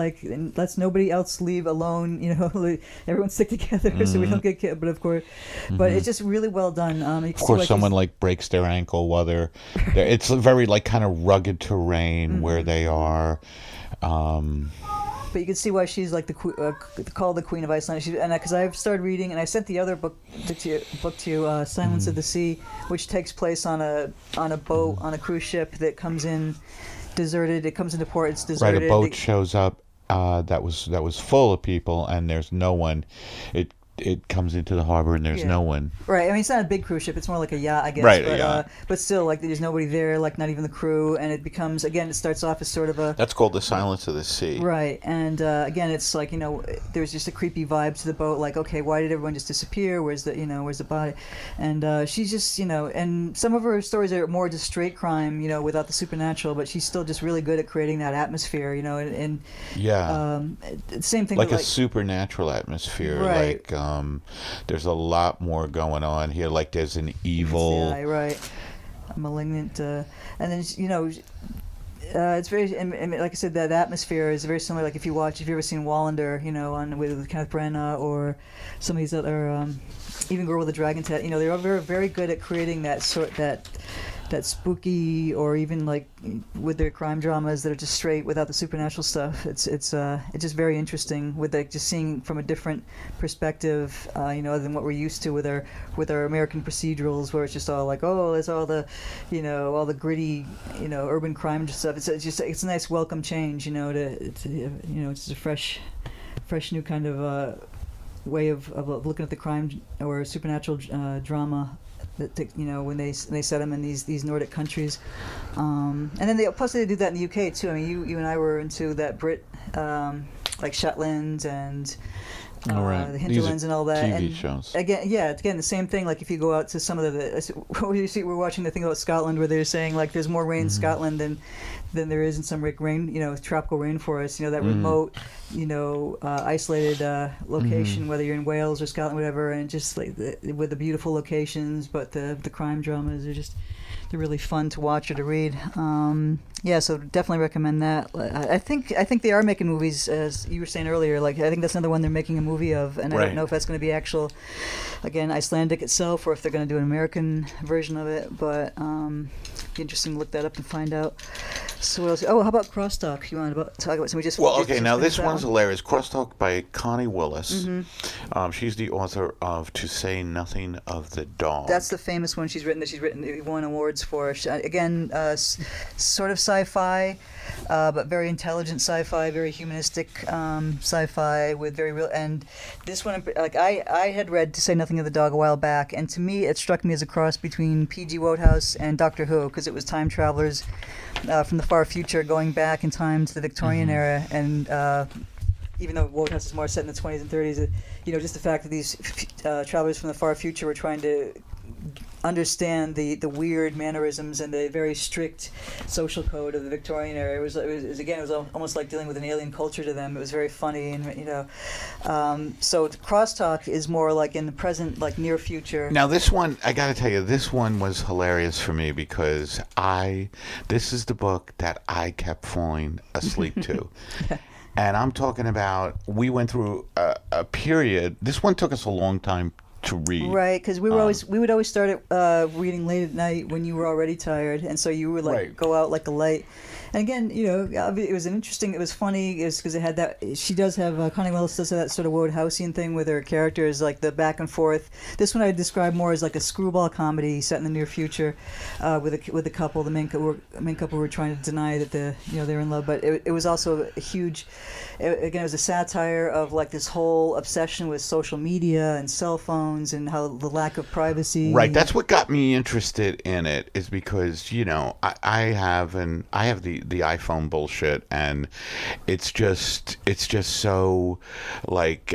[SPEAKER 2] nobody else leave alone, everyone stick together so we don't get killed. But of course, but it's just really well done.
[SPEAKER 1] Of course, someone breaks their ankle while they're it's very kind of rugged terrain where they are.
[SPEAKER 2] But you can see why she's like called the Queen of Iceland. Because I've started reading, and I sent the other book to you, Silence of the Sea, which takes place on a boat on a cruise ship that comes in deserted. It comes into port. It's deserted.
[SPEAKER 1] Right, a boat shows up that was full of people, and there's no one. It comes into the harbor and there's no one.
[SPEAKER 2] Right. I mean, it's not a big cruise ship. It's more like a yacht, I guess.
[SPEAKER 1] Right,
[SPEAKER 2] but,
[SPEAKER 1] a yacht.
[SPEAKER 2] But still, there's nobody there, not even the crew. And it becomes, again, it starts off as sort of a...
[SPEAKER 1] That's called the Silence of the Sea.
[SPEAKER 2] Right. And, again, it's there's just a creepy vibe to the boat. Okay, why did everyone just disappear? Where's the body? And she's just, and some of her stories are more just straight crime, without the supernatural. But she's still just really good at creating that atmosphere, and same thing.
[SPEAKER 1] Like a supernatural atmosphere.
[SPEAKER 2] Right.
[SPEAKER 1] There's a lot more going on here. There's an evil,
[SPEAKER 2] right, a malignant, and then it's very, and like I said, that atmosphere is very similar. If you've ever seen Wallander, on with Kenneth Branagh or some of these other, even Girl with a Dragon Tattoo. They're all very, very good at creating that spooky, or even with their crime dramas that are just straight without the supernatural stuff. It's just very interesting with just seeing from a different perspective, other than what we're used to with our American procedurals, where it's just all there's all the, all the gritty, urban crime stuff. It's a nice welcome change, it's just a fresh new kind of way of looking at the crime or supernatural drama. When they set them in these Nordic countries, and then plus they do that in the UK too. I mean, you and I were into that Brit, Shetland and the hinterlands and all that.
[SPEAKER 1] TV
[SPEAKER 2] and
[SPEAKER 1] shows.
[SPEAKER 2] Again, the same thing. If you go out to some of we're watching the thing about Scotland where they're saying there's more rain in Scotland than there is in some tropical rainforest. That remote, isolated location, whether you're in Wales or Scotland, whatever, and just with the beautiful locations, but the crime dramas are they're really fun to watch or to read. So definitely recommend that. I think they are making movies, as you were saying earlier. I think that's another one they're making a movie of, and I don't know if that's going to be actual, again, Icelandic itself, or if they're going to do an American version of it. But it'd be interesting to look that up and find out. So what else? Oh, how about Crosstalk? You want to talk about? So we just
[SPEAKER 1] now this one's hilarious. Crosstalk by Connie Willis. She's the author of To Say Nothing of the Dog.
[SPEAKER 2] That's the famous one she's written. Won awards for. Again, sort of sci-fi, but very intelligent sci-fi, very humanistic sci-fi with very real. And this one, like I had read To Say Nothing of the Dog a while back, and to me it struck me as a cross between P.G. Wodehouse and Doctor Who, because it was time travelers from the far future going back in time to the Victorian era, and even though Wodehouse is more set in the 20s and 30s, just the fact that these travelers from the far future were trying to understand the weird mannerisms and the very strict social code of the Victorian era. It was almost like dealing with an alien culture to them. It was very funny, and so Crosstalk is more like in the present, like near future.
[SPEAKER 1] Now this one, I got to tell you, this one was hilarious for me because this is the book that I kept falling asleep to. And I'm talking about, we went through a period. This one took us a long time to read.
[SPEAKER 2] Right, because we would always start reading late at night when you were already tired, and so you would go out like a light. And again, it was it was funny, because it had that. She does have Connie Willis does have that sort of Wodehousian thing with her characters, like the back and forth. This one I describe more as like a screwball comedy set in the near future, with a couple, the main couple were trying to deny that they're in love, but it was also a huge. Again, it was a satire of like this whole obsession with social media and cell phones and how the lack of privacy.
[SPEAKER 1] Right, that's what got me interested in it, is because I have the iPhone bullshit, and it's just so like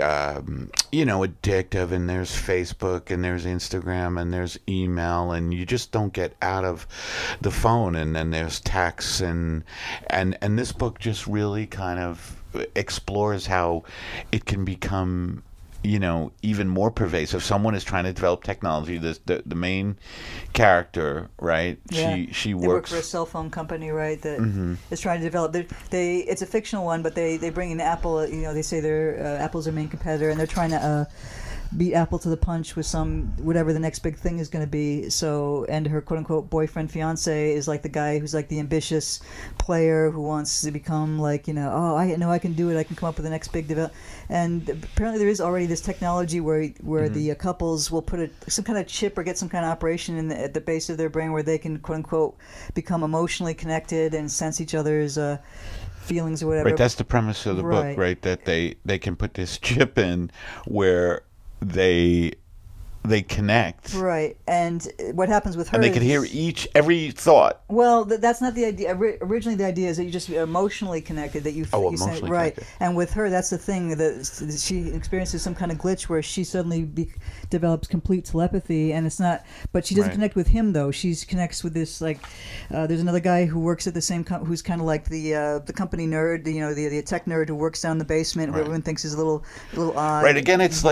[SPEAKER 1] addictive, and there's Facebook and there's Instagram and there's email, and you just don't get out of the phone, and then there's texts, and this book just really kind of explores how it can become even more pervasive. Someone is trying to develop technology. The main character, right?
[SPEAKER 2] Yeah.
[SPEAKER 1] She
[SPEAKER 2] works. They work for a cell phone company, right? That is trying to develop. It's a fictional one, but they bring in Apple. They say Apple's their main competitor, and they're trying to beat Apple to the punch with whatever the next big thing is going to be. So, and her quote unquote boyfriend, fiance, is like the guy who's like the ambitious player who wants to become like, I know I can do it. I can come up with the next big develop. And apparently there is already this technology where the couples will put some kind of chip or get some kind of operation at the base of their brain where they can quote unquote become emotionally connected and sense each other's feelings or whatever.
[SPEAKER 1] Right, that's the premise of the book, right? That they can put this chip in where they connect,
[SPEAKER 2] right? And what happens with her?
[SPEAKER 1] And they can hear every thought.
[SPEAKER 2] Well, that's not the idea. Originally, the idea is that you just emotionally connected. That
[SPEAKER 1] emotionally
[SPEAKER 2] right.
[SPEAKER 1] Connected.
[SPEAKER 2] And with her, that's the thing, that she experiences some kind of glitch where she suddenly develops complete telepathy, and it's not. But she doesn't connect with him though. She connects with this there's another guy who works at the same who's kind of like the company nerd, the tech nerd who works down in the basement, who everyone thinks is a little odd.
[SPEAKER 1] Right. Again, it's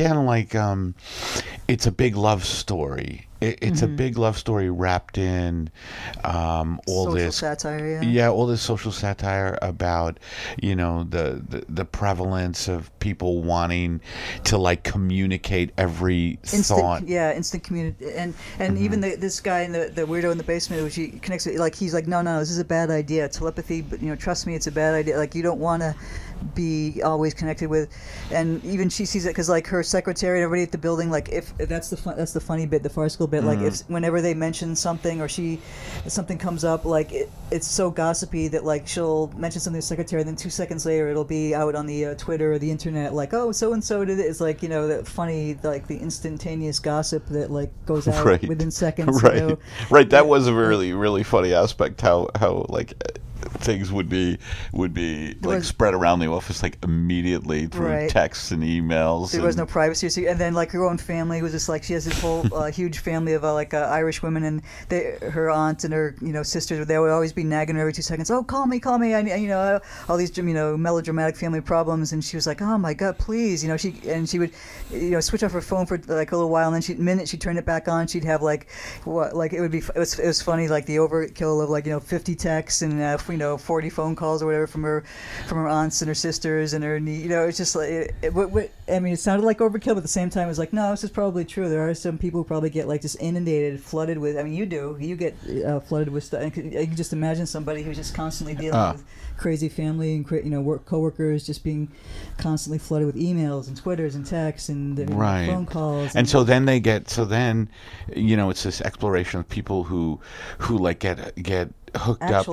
[SPEAKER 1] it's a big love story. It's a big love story wrapped in all
[SPEAKER 2] social
[SPEAKER 1] this
[SPEAKER 2] satire.
[SPEAKER 1] all this social satire about the prevalence of people wanting to communicate every thought.
[SPEAKER 2] Instant community, and even this guy in the weirdo in the basement, which he connects with, he's like, no, this is a bad idea. Telepathy, but trust me, it's a bad idea. Like, you don't want to be always connected with, and even she sees it because her secretary and everybody at the building, if that's the funny bit, the farcical bit, if whenever they mention something or something comes up, it's so gossipy that she'll mention something to the secretary, and then 2 seconds later it'll be out on the Twitter or the internet, oh, so and so did it. It's that funny, the instantaneous gossip that goes out within seconds.
[SPEAKER 1] Right. That was a really, really funny aspect, how things would be spread around the office immediately through texts and emails.
[SPEAKER 2] There was no privacy, and then her own family was just she has this whole huge family of Irish women, and her aunt and her sisters, they would always be nagging her every 2 seconds. Oh, call me, I all these melodramatic family problems, and she was like, oh my God, please, she would switch off her phone for a little while, and then the minute she turned it back on, she'd have it was funny, the overkill of 50 texts and 40 phone calls or whatever from her aunts and her sisters and her it's just like I mean, it sounded like overkill, but at the same time it was like, no, this is probably true. There are some people who probably get like just inundated, flooded with, I mean, you get flooded with stuff. You can just imagine somebody who's just constantly dealing with crazy family and work coworkers, just being constantly flooded with emails and Twitters and texts and phone calls.
[SPEAKER 1] And so then it's this exploration of people who like get hooked up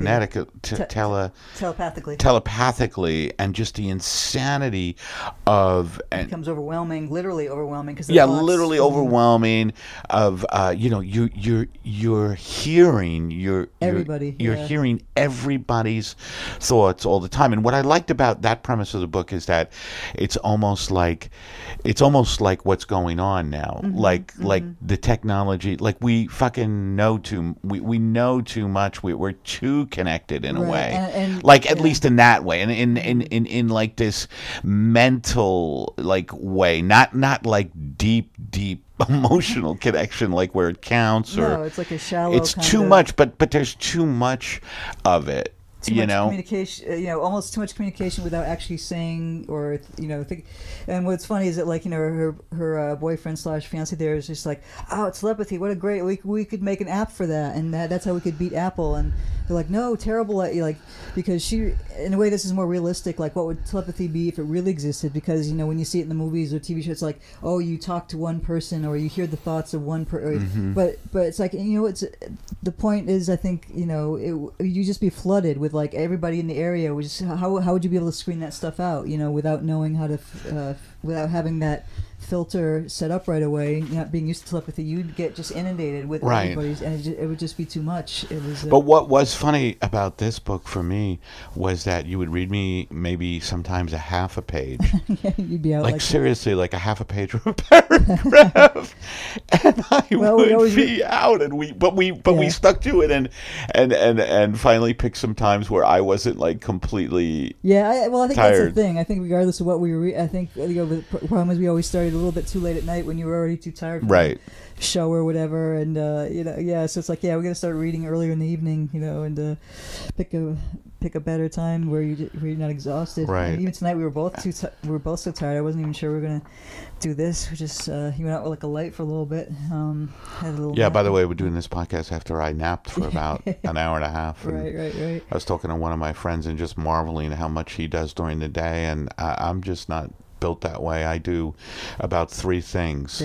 [SPEAKER 1] telepathically, and just the insanity of
[SPEAKER 2] it becomes overwhelming, literally overwhelming, because
[SPEAKER 1] literally overwhelming of you're hearing hearing everybody's thoughts all the time. And what I liked about that premise of the book is that it's almost like what's going on now, like the technology, like we fucking know we know too much. We're too connected in a way, and at least in that way, and in like this mental like way, not like deep emotional connection, like where it counts, or
[SPEAKER 2] no, it's like a shallow.
[SPEAKER 1] It's too much, but there's too much of it.
[SPEAKER 2] Too much communication, almost too much communication without actually saying or think. And what's funny is that her boyfriend / fiance there is just like, oh, telepathy, what a great, we could make an app for that, and that's how we could beat Apple. And they're like, no, terrible, because she, in a way, this is more realistic. Like, what would telepathy be if it really existed? Because when you see it in the movies or TV shows, it's like, oh, you talk to one person or you hear the thoughts of one person. But it's like, it's the point is, I think you just be flooded with like everybody in the area. How would you be able to screen that stuff out? Without knowing how to, without having that filter set up right away, not being used to telepathy, you'd get just inundated with everybody's, and it would just be too much. It was.
[SPEAKER 1] But what was funny about this book for me was that you would read me maybe sometimes a half a page.
[SPEAKER 2] Yeah, you'd be out
[SPEAKER 1] like seriously, like a half a page of a paragraph, and I would be out, and we stuck to it, and finally picked some times where I wasn't like completely.
[SPEAKER 2] Yeah, I think
[SPEAKER 1] tired.
[SPEAKER 2] That's the thing. I think regardless of what we were, I think the problem is we always started a little bit too late at night when you were already too tired from the show or whatever, and so it's like, we gotta start reading earlier in the evening, and pick a better time where you're not exhausted.
[SPEAKER 1] Right.
[SPEAKER 2] And even tonight we were both so tired. I wasn't even sure we were gonna do this. We just he went out with like a light for a little bit. Had a little nap.
[SPEAKER 1] By the way, we're doing this podcast after I napped for about an hour and a half.
[SPEAKER 2] Right.
[SPEAKER 1] I was talking to one of my friends and just marveling at how much he does during the day, and I'm just not built that way. I do about 3 things.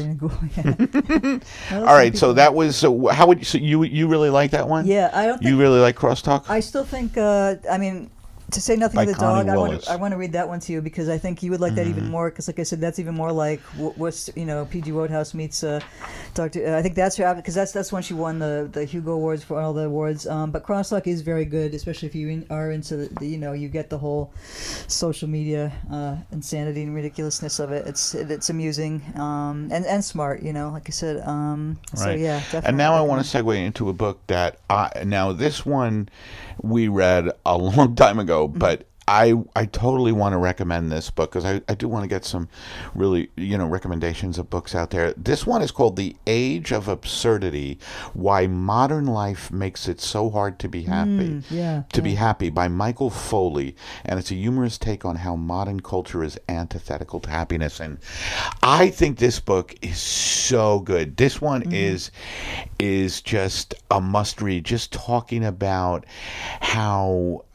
[SPEAKER 1] All right, so that was. So how would you? So you really like that one?
[SPEAKER 2] Yeah, I don't.
[SPEAKER 1] You really like Crosstalk?
[SPEAKER 2] I still think. I mean, to say nothing of the dog, I want to read that one to you because I think you would like that even more. Because, like I said, that's even more like what's P.G. Wodehouse meets Dr. I think that's her, because that's when she won the Hugo Awards for all the awards. But Crosstalk is very good, especially if you are into the you get the whole social media insanity and ridiculousness of it. It's amusing and smart. Like I said. So yeah, definitely.
[SPEAKER 1] And now I want to segue into a book that this one we read a long time ago, but I totally want to recommend this book because I do want to get some really recommendations of books out there. This one is called The Age of Absurdity: Why Modern Life Makes It So Hard to Be Happy. Be happy, by Michael Foley, and it's a humorous take on how modern culture is antithetical to happiness. And I think this book is so good. This one is just a must read. Just talking about how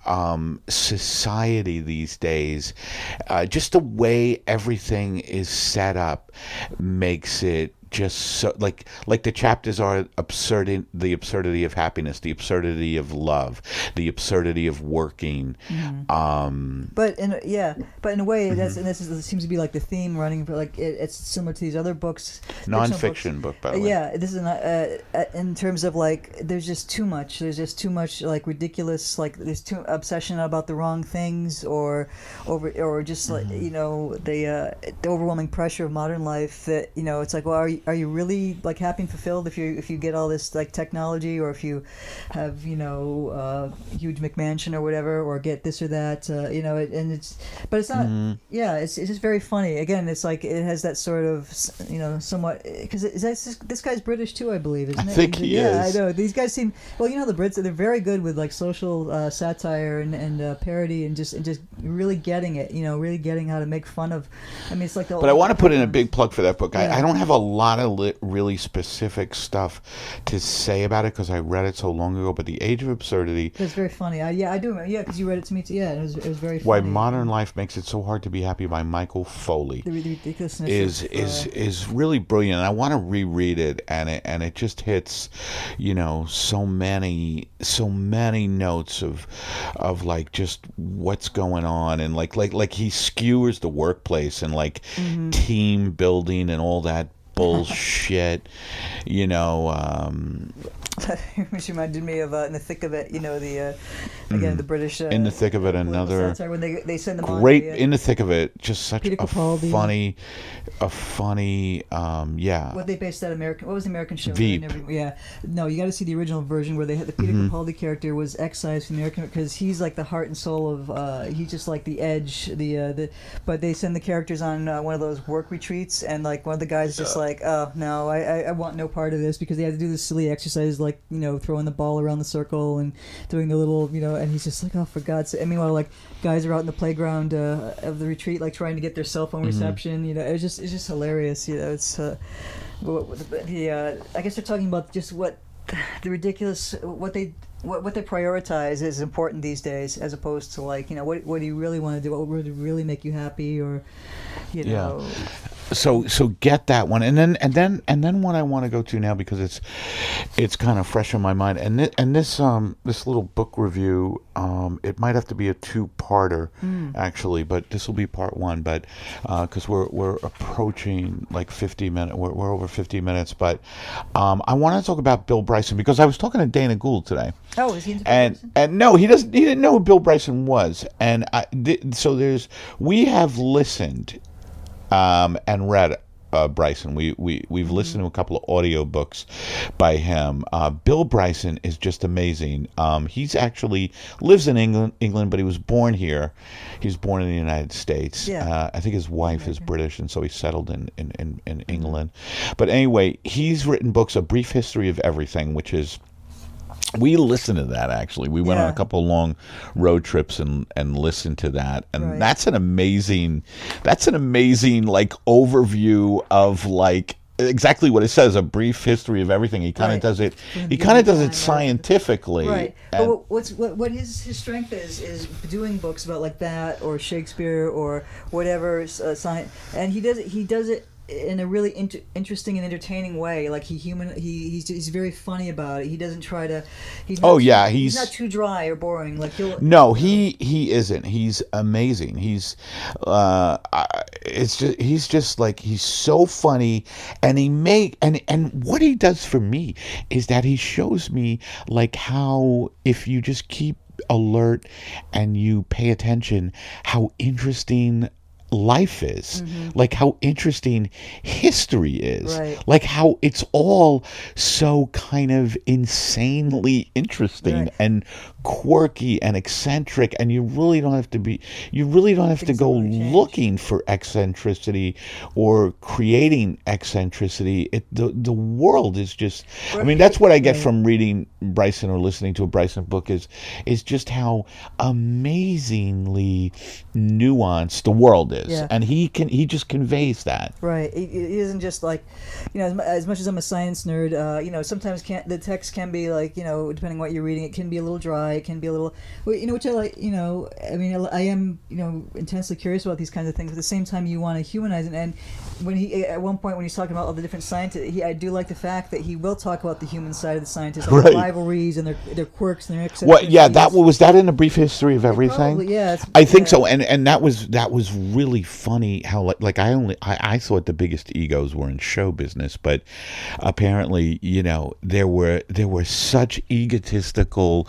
[SPEAKER 1] society these days, just the way everything is set up makes it just so like the chapters are the absurdity of happiness, the absurdity of love, the absurdity of working.
[SPEAKER 2] But in a way, this seems to be like the theme running for it's similar to these other books,
[SPEAKER 1] non-fiction book, by the way.
[SPEAKER 2] Yeah, this is in terms of there's just too much. There's just too much ridiculous. There's too obsession about the wrong things, or just the overwhelming pressure of modern life. That it's like, well, are you really like happy and fulfilled if you get all this like technology, or if you have huge McMansion or whatever, or get this or that, and but it's not. Yeah, it's just very funny. Again, it's like it has that sort of somewhat, because this guy's British too, I believe, isn't it?
[SPEAKER 1] I think he is.
[SPEAKER 2] Yeah, I know. These guys seem the Brits, they're very good with like social satire and parody and just really getting it. Really getting how to make fun of. I mean, it's like the.
[SPEAKER 1] But I want to put in a big plug for that book. Yeah. I don't have a lot of really specific stuff to say about it because I read it so long ago. But The Age of Absurdity.
[SPEAKER 2] It's very funny. I do remember. Yeah, because you read it to me too. Yeah, it was very funny.
[SPEAKER 1] Why Modern Life Makes It So Hard to Be Happy by Michael Foley.
[SPEAKER 2] The ridiculousness
[SPEAKER 1] is really brilliant. I want to reread it, and it just hits, so many notes of like just what's going on, and like he skewers the workplace and like team building and all that bullshit,
[SPEAKER 2] Which reminded me of In the Thick of It, the British.
[SPEAKER 1] In the Thick of It, another
[SPEAKER 2] when they send them
[SPEAKER 1] great
[SPEAKER 2] on
[SPEAKER 1] In the Thick of It, just such
[SPEAKER 2] Peter Capaldi.
[SPEAKER 1] a funny,
[SPEAKER 2] What they based that American? What was the American show?
[SPEAKER 1] Veep.
[SPEAKER 2] No, you got to see the original version where they had the Peter Capaldi character was excised from the American, because he's like the heart and soul of. He's just like the edge. But they send the characters on one of those work retreats, and like one of the guys just like, oh no, I want no part of this, because they had to do this silly exercise like throwing the ball around the circle and doing the little and he's just like, oh, for God's sake. And meanwhile, like guys are out in the playground of the retreat, like trying to get their cell phone reception. It's just hilarious. It's I guess they're talking about just what the ridiculous what they prioritize is important these days, as opposed to like what do you really want to do, what would really make you happy, or
[SPEAKER 1] Yeah. So get that one, and then what I want to go to now, because it's kind of fresh in my mind, and this little book review, it might have to be a two-parter actually, but this will be part one, but because we're approaching like 50 minutes, we're over 50 minutes, but I want to talk about Bill Bryson, because I was talking to Dana Gould today.
[SPEAKER 2] Oh, is he into Bill Bryson?
[SPEAKER 1] And no, he didn't know who Bill Bryson was, and we have listened. And read Bryson. We've listened to a couple of audiobooks by him. Bill Bryson is just amazing. He's actually lives in England, but he was born here. He was born in the United States.
[SPEAKER 2] Yeah.
[SPEAKER 1] I think his wife is British, and so he settled in England. But anyway, he's written books, A Brief History of Everything, which is. We listened to that, actually. We went on a couple of long road trips and listened to that, and that's an amazing like overview of like exactly what it says, a brief history of everything. He kind of does it. He kind of does it scientifically.
[SPEAKER 2] Right. But what his strength is doing books about like that, or Shakespeare, or whatever science, and he does it in a really interesting and entertaining way. Like he's very funny about it. He doesn't try to. He's not too dry or boring. Like
[SPEAKER 1] he isn't. He's amazing. He's he's so funny, and and what he does for me is that he shows me like how if you just keep alert and you pay attention, how interesting life is, like how interesting history is, like how it's all so kind of insanely interesting and quirky and eccentric, and you really don't have to go looking for eccentricity or creating eccentricity. The world is just, I mean, that's what I get from reading Bryson or listening to a Bryson book is just how amazingly nuanced the world is. And he just conveys that.
[SPEAKER 2] Right. He isn't just like, as much as I'm a science nerd, sometimes the text can be like, depending on what you're reading, it can be a little dry, it can be a little, which I like, I mean, I am, intensely curious about these kinds of things. At the same time, you want to humanize it. And at one point when he's talking about all the different scientists, I do like the fact that he will talk about the human side of the scientists, like their rivalries and their quirks and their eccentricities.
[SPEAKER 1] Was that in A Brief History of Everything?
[SPEAKER 2] Probably, yeah.
[SPEAKER 1] I think so, and that was really funny how like I thought the biggest egos were in show business, but apparently there were such egotistical,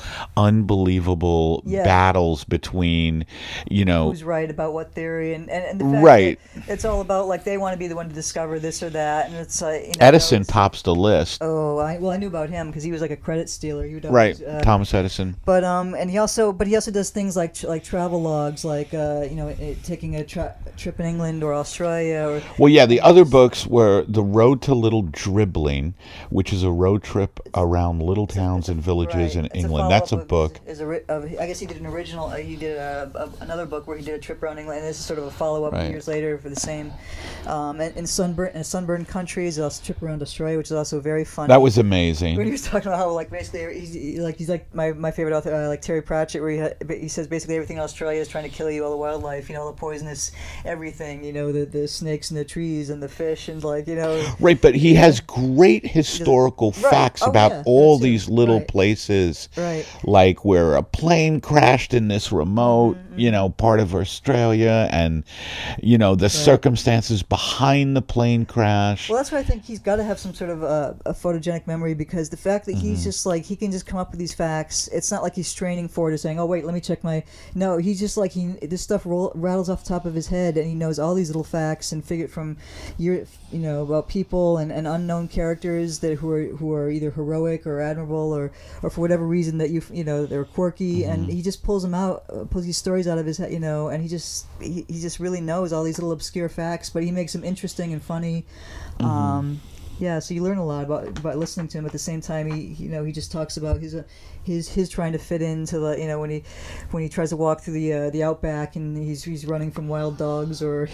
[SPEAKER 1] unbelievable battles between,
[SPEAKER 2] who's right about what theory, and the fact
[SPEAKER 1] right.
[SPEAKER 2] that it's all about like they want to be the one to discover this or that, and it's like
[SPEAKER 1] Edison tops the list.
[SPEAKER 2] Oh, I knew about him because he was like a credit stealer. He would
[SPEAKER 1] always, Thomas Edison.
[SPEAKER 2] But and he also does things like travel logs, like taking a trip in England or Australia.
[SPEAKER 1] The other books were The Road to Little Dribbling, which is a road trip around little towns and villages in England. That's a book.
[SPEAKER 2] I guess he did an original. He did another book where he did a trip around England, and this is sort of a follow-up years later for the same. And sunburned countries, also trip around Australia, which is also very funny.
[SPEAKER 1] That was amazing.
[SPEAKER 2] When he was talking about how like basically he's like my favorite author, like Terry Pratchett, where he says basically everything in Australia is trying to kill you, all the wildlife, the poisonous everything, the snakes and the trees and the fish and
[SPEAKER 1] Right, but he has great historical facts about all these little places, like where a plane crashed in this remote, part of Australia, and the circumstances behind the plane crash.
[SPEAKER 2] Well, that's why I think he's got to have some sort of a photogenic memory, because the fact that he's just like he can just come up with these facts. It's not like he's straining forward or saying, "Oh wait, let me check my." No, he's just like this stuff rattles off the top of his head, and he knows all these little facts and figure from about people and unknown characters who are either heroic or admirable or for whatever reason that they're quirky, and he just pulls these stories out of his head, and he just really knows all these little obscure facts, but he makes them interesting and funny. So you learn a lot about listening to him. At the same time, he just talks about his trying to fit into the when he tries to walk through the outback and he's running from wild dogs or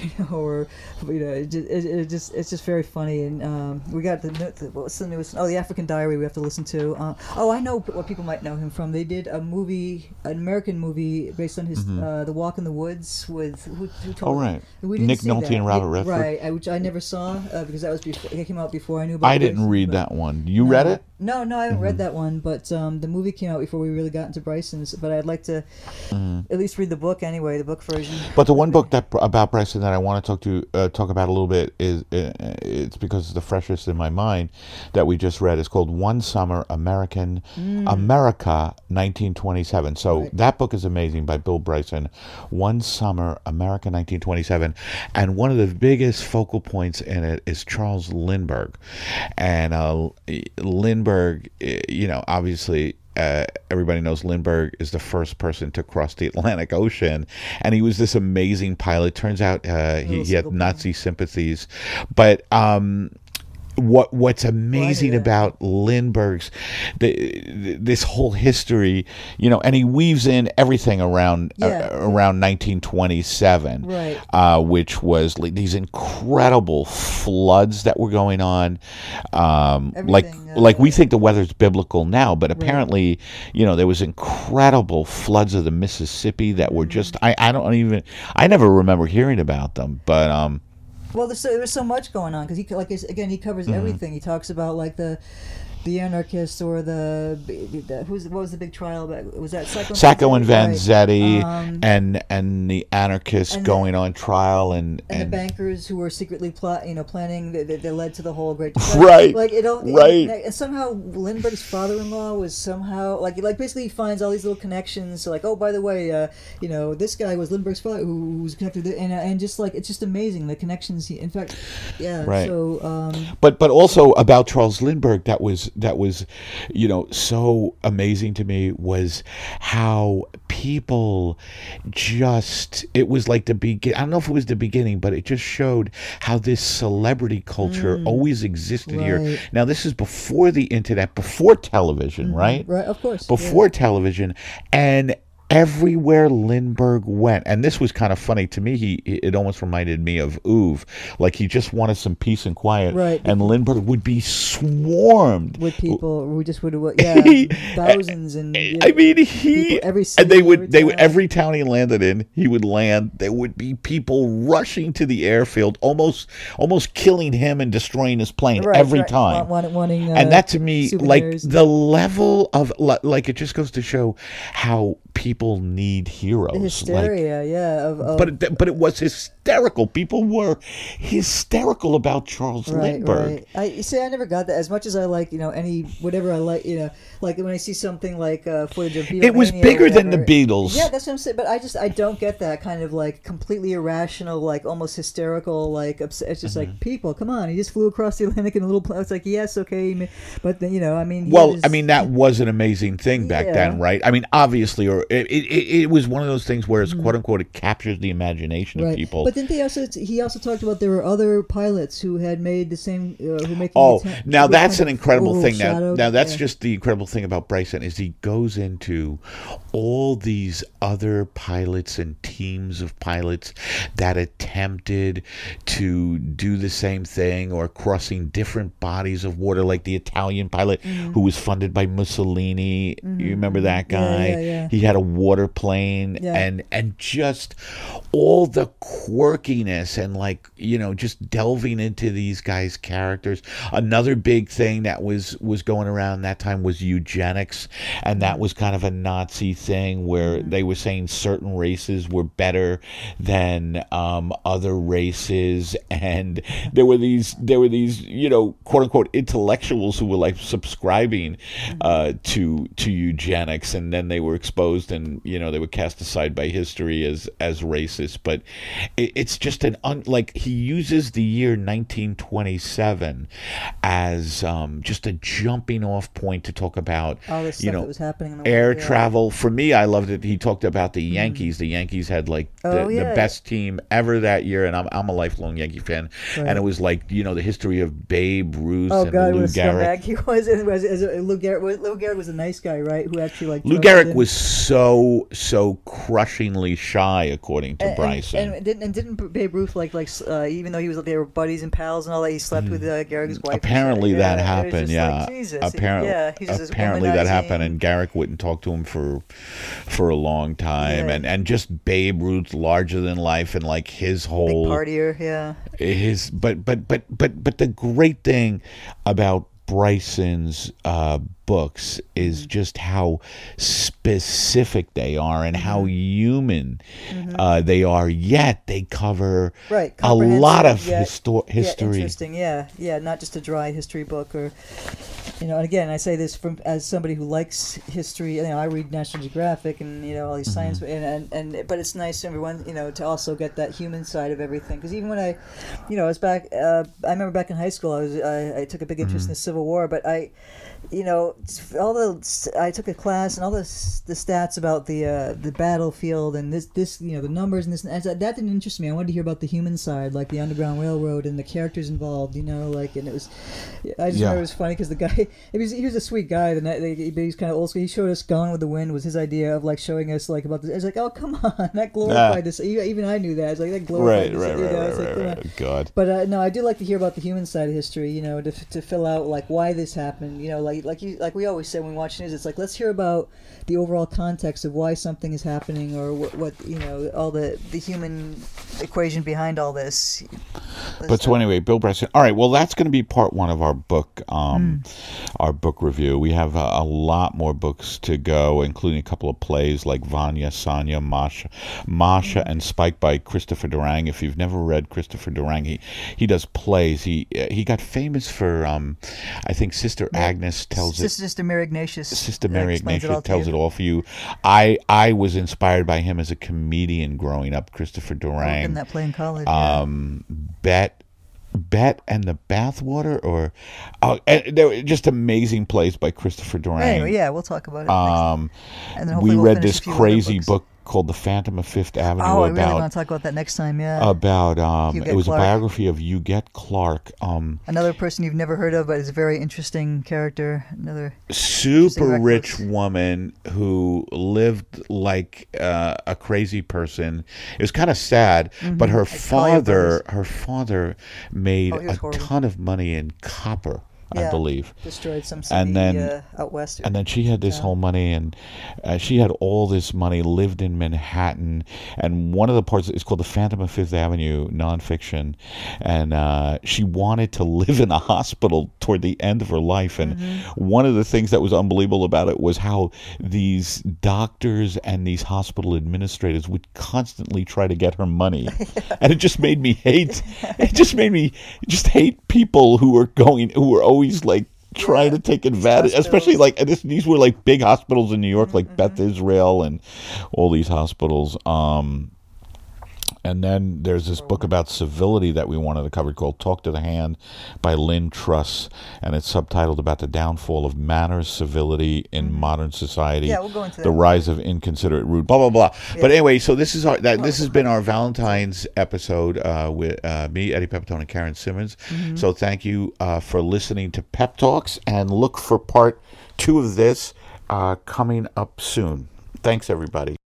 [SPEAKER 2] it's just very funny. And we got what's the newest? Oh, The African Diary. We have to listen to. I know what people might know him from. They did an American movie based on his The Walk in the Woods with who told
[SPEAKER 1] right. Nick Nolte and Robert Redford.
[SPEAKER 2] Right, which I never saw because that was it came out before I knew about it.
[SPEAKER 1] I didn't read that one. You read it?
[SPEAKER 2] No, I haven't read that one, but the movie came out before we really got into Bryson's, but I'd like to at least read the book anyway, the book version.
[SPEAKER 1] But the one book about Bryson that I want to talk about a little bit is it's because it's the freshest in my mind that we just read. It's called One Summer America 1927. So that book is amazing by Bill Bryson. One Summer America 1927, and one of the biggest focal points in it is Charles Lindbergh, and Lindbergh, obviously. Everybody knows Lindbergh is the first person to cross the Atlantic Ocean, and he was this amazing pilot. Turns out he had Nazi sympathies, but what's amazing about Lindbergh's this whole history, and he weaves in everything around 1927, which was like these incredible floods that were going on, like we think the weather's biblical now, but apparently there was incredible floods of the Mississippi that were just I never remember hearing about them, but
[SPEAKER 2] well, there's so much going on because he covers everything. He talks about like the anarchists or what was the big trial about? Was that
[SPEAKER 1] Sacco and Vanzetti and the anarchists going on trial and
[SPEAKER 2] the bankers who were secretly planning that led to the whole Great
[SPEAKER 1] Depression.
[SPEAKER 2] And somehow Lindbergh's father-in-law was somehow like basically he finds all these little connections. So like, oh, by the way, this guy was Lindbergh's father who was connected to, and just like it's just amazing the connections. So
[SPEAKER 1] but also about Charles Lindbergh that was so amazing to me was how people it was like I don't know if it was the beginning, but it just showed how this celebrity culture always existed here. Now this is before the internet, before television, right?
[SPEAKER 2] Right, of course.
[SPEAKER 1] Before television, and everywhere Lindbergh went, and this was kind of funny to me, it almost reminded me of Uwe, like he just wanted some peace and quiet, and Lindbergh would be swarmed
[SPEAKER 2] with people. We just would thousands, and
[SPEAKER 1] every town he landed in, he would land. There would be people rushing to the airfield, almost killing him and destroying his plane every time.
[SPEAKER 2] Wanting,
[SPEAKER 1] and that to me,
[SPEAKER 2] souvenirs.
[SPEAKER 1] like the level of like it just goes to show how people
[SPEAKER 3] people need heroes.
[SPEAKER 2] The hysteria,
[SPEAKER 3] But it was hysterical. People were hysterical about Charles Lindbergh.
[SPEAKER 2] Right. I never got that. As much as I like, whatever I like, like when I see something like footage of Beatlemania,
[SPEAKER 3] it was bigger than the Beatles.
[SPEAKER 2] Yeah, that's what I'm saying. But I don't get that kind of like completely irrational, like almost hysterical, like it's just like, people, come on, he just flew across the Atlantic in a little plane. It's like, yes, okay, but then,
[SPEAKER 3] that was an amazing thing back then, right? I mean, obviously, or it was one of those things where it's quote unquote it captures the imagination of people.
[SPEAKER 2] But then he also talked about there were other pilots who had made the same
[SPEAKER 3] now that's an incredible thing. Now that's just the incredible thing about Bryson is he goes into all these other pilots and teams of pilots that attempted to do the same thing or crossing different bodies of water, like the Italian pilot who was funded by Mussolini. You remember that guy?
[SPEAKER 2] Yeah.
[SPEAKER 3] He had a water plane and just all the quirkiness and just delving into these guys' characters. Another big thing that was going around that time was eugenics, and that was kind of a Nazi thing where they were saying certain races were better than other races, and there were these quote unquote intellectuals who were like subscribing to eugenics, and then they were exposed and they were cast aside by history as racist. But it's just he uses the year 1927 as just a jumping off point to talk about
[SPEAKER 2] all this stuff that was happening in the
[SPEAKER 3] air
[SPEAKER 2] world,
[SPEAKER 3] travel. For me, I loved it. He talked about the Yankees. The Yankees had the best team ever that year, and I'm a lifelong Yankee fan. Right. And it was the history of Babe Ruth and Lou Gehrig.
[SPEAKER 2] He was. Lou Gehrig was a nice guy, right? Who actually
[SPEAKER 3] Lou Gehrig was so crushingly shy, according to Bryson.
[SPEAKER 2] And didn't Babe Ruth even though they were buddies and pals and all that, he slept with Gehrig's wife.
[SPEAKER 3] Apparently that happened. Yeah.
[SPEAKER 2] Jesus.
[SPEAKER 3] Apparently that happened, and Gehrig wouldn't talk to him for a long time, and just Babe Ruth larger than life, and his whole
[SPEAKER 2] big partier. Yeah.
[SPEAKER 3] But the great thing about Bryson's books is just how specific they are and how human they are, yet they cover a lot of history.
[SPEAKER 2] Interesting, not just a dry history book, or and again, I say this as somebody who likes history. I read National Geographic and all these science, but it's nice for everyone to also get that human side of everything. Because even when I was back, I remember back in high school, I took a big interest in the Civil War, but I took a class and all the stats about the battlefield and this the numbers and this, and that didn't interest me. I wanted to hear about the human side, like the Underground Railroad and the characters involved, and it was, I just remember it was funny because the guy, he was a sweet guy, but he's kind of old school. He showed us Gone with the Wind was his idea of showing us about this. I was like, oh come on, that glorified this. Even I knew that. I was like, that glorified
[SPEAKER 3] right. God.
[SPEAKER 2] But no, I do like to hear about the human side of history, to fill out why this happened, like we always say when we watch news, it's let's hear about the overall context of why something is happening, or what all the human equation behind all this.
[SPEAKER 3] But so anyway, Bill Bryson. All right, well that's going to be part one of our book, our book review. We have a lot more books to go, including a couple of plays like Vanya, Sonia, Masha, and Spike by Christopher Durang. If you've never read Christopher Durang, he does plays. He got famous for I think Sister Agnes tells it.
[SPEAKER 2] Sister Mary Ignatius.
[SPEAKER 3] Sister Mary Ignatius tells it all for you. I was inspired by him as a comedian growing up. Christopher Durang.
[SPEAKER 2] In that play in college.
[SPEAKER 3] Bet and the Bathwater, they were just amazing plays by Christopher Durang.
[SPEAKER 2] Anyway, we'll talk about it next. And then
[SPEAKER 3] we read this crazy book called The Phantom of Fifth Avenue.
[SPEAKER 2] Oh, I really want to talk about that next time,
[SPEAKER 3] About, it was a biography of Huguette Clark.
[SPEAKER 2] Another person you've never heard of, but is a very interesting character. Another
[SPEAKER 3] super rich woman who lived like a crazy person. It was kind of sad, but her father made a ton of money in copper. I believe.
[SPEAKER 2] Destroyed some city out west.
[SPEAKER 3] And then she had this whole money, and she had all this money, lived in Manhattan, and one of the parts is called The Phantom of Fifth Avenue, nonfiction, and she wanted to live in a hospital toward the end of her life, and one of the things that was unbelievable about it was how these doctors and these hospital administrators would constantly try to get her money, and it just made me hate. It just made me just hate people who were always like trying to take advantage, especially like these were like big hospitals in New York, like Beth Israel and all these hospitals. And then there's this book about civility that we wanted to cover called Talk to the Hand by Lynn Truss, and it's subtitled about the downfall of manners, civility in modern society,
[SPEAKER 2] we'll go into
[SPEAKER 3] the rise of inconsiderate, rude, blah, blah, blah. Yeah. But anyway, so this has been our Valentine's episode with me, Eddie Pepitone, and Karen Simmons. So thank you for listening to Pep Talks, and look for part 2 of this coming up soon. Thanks, everybody.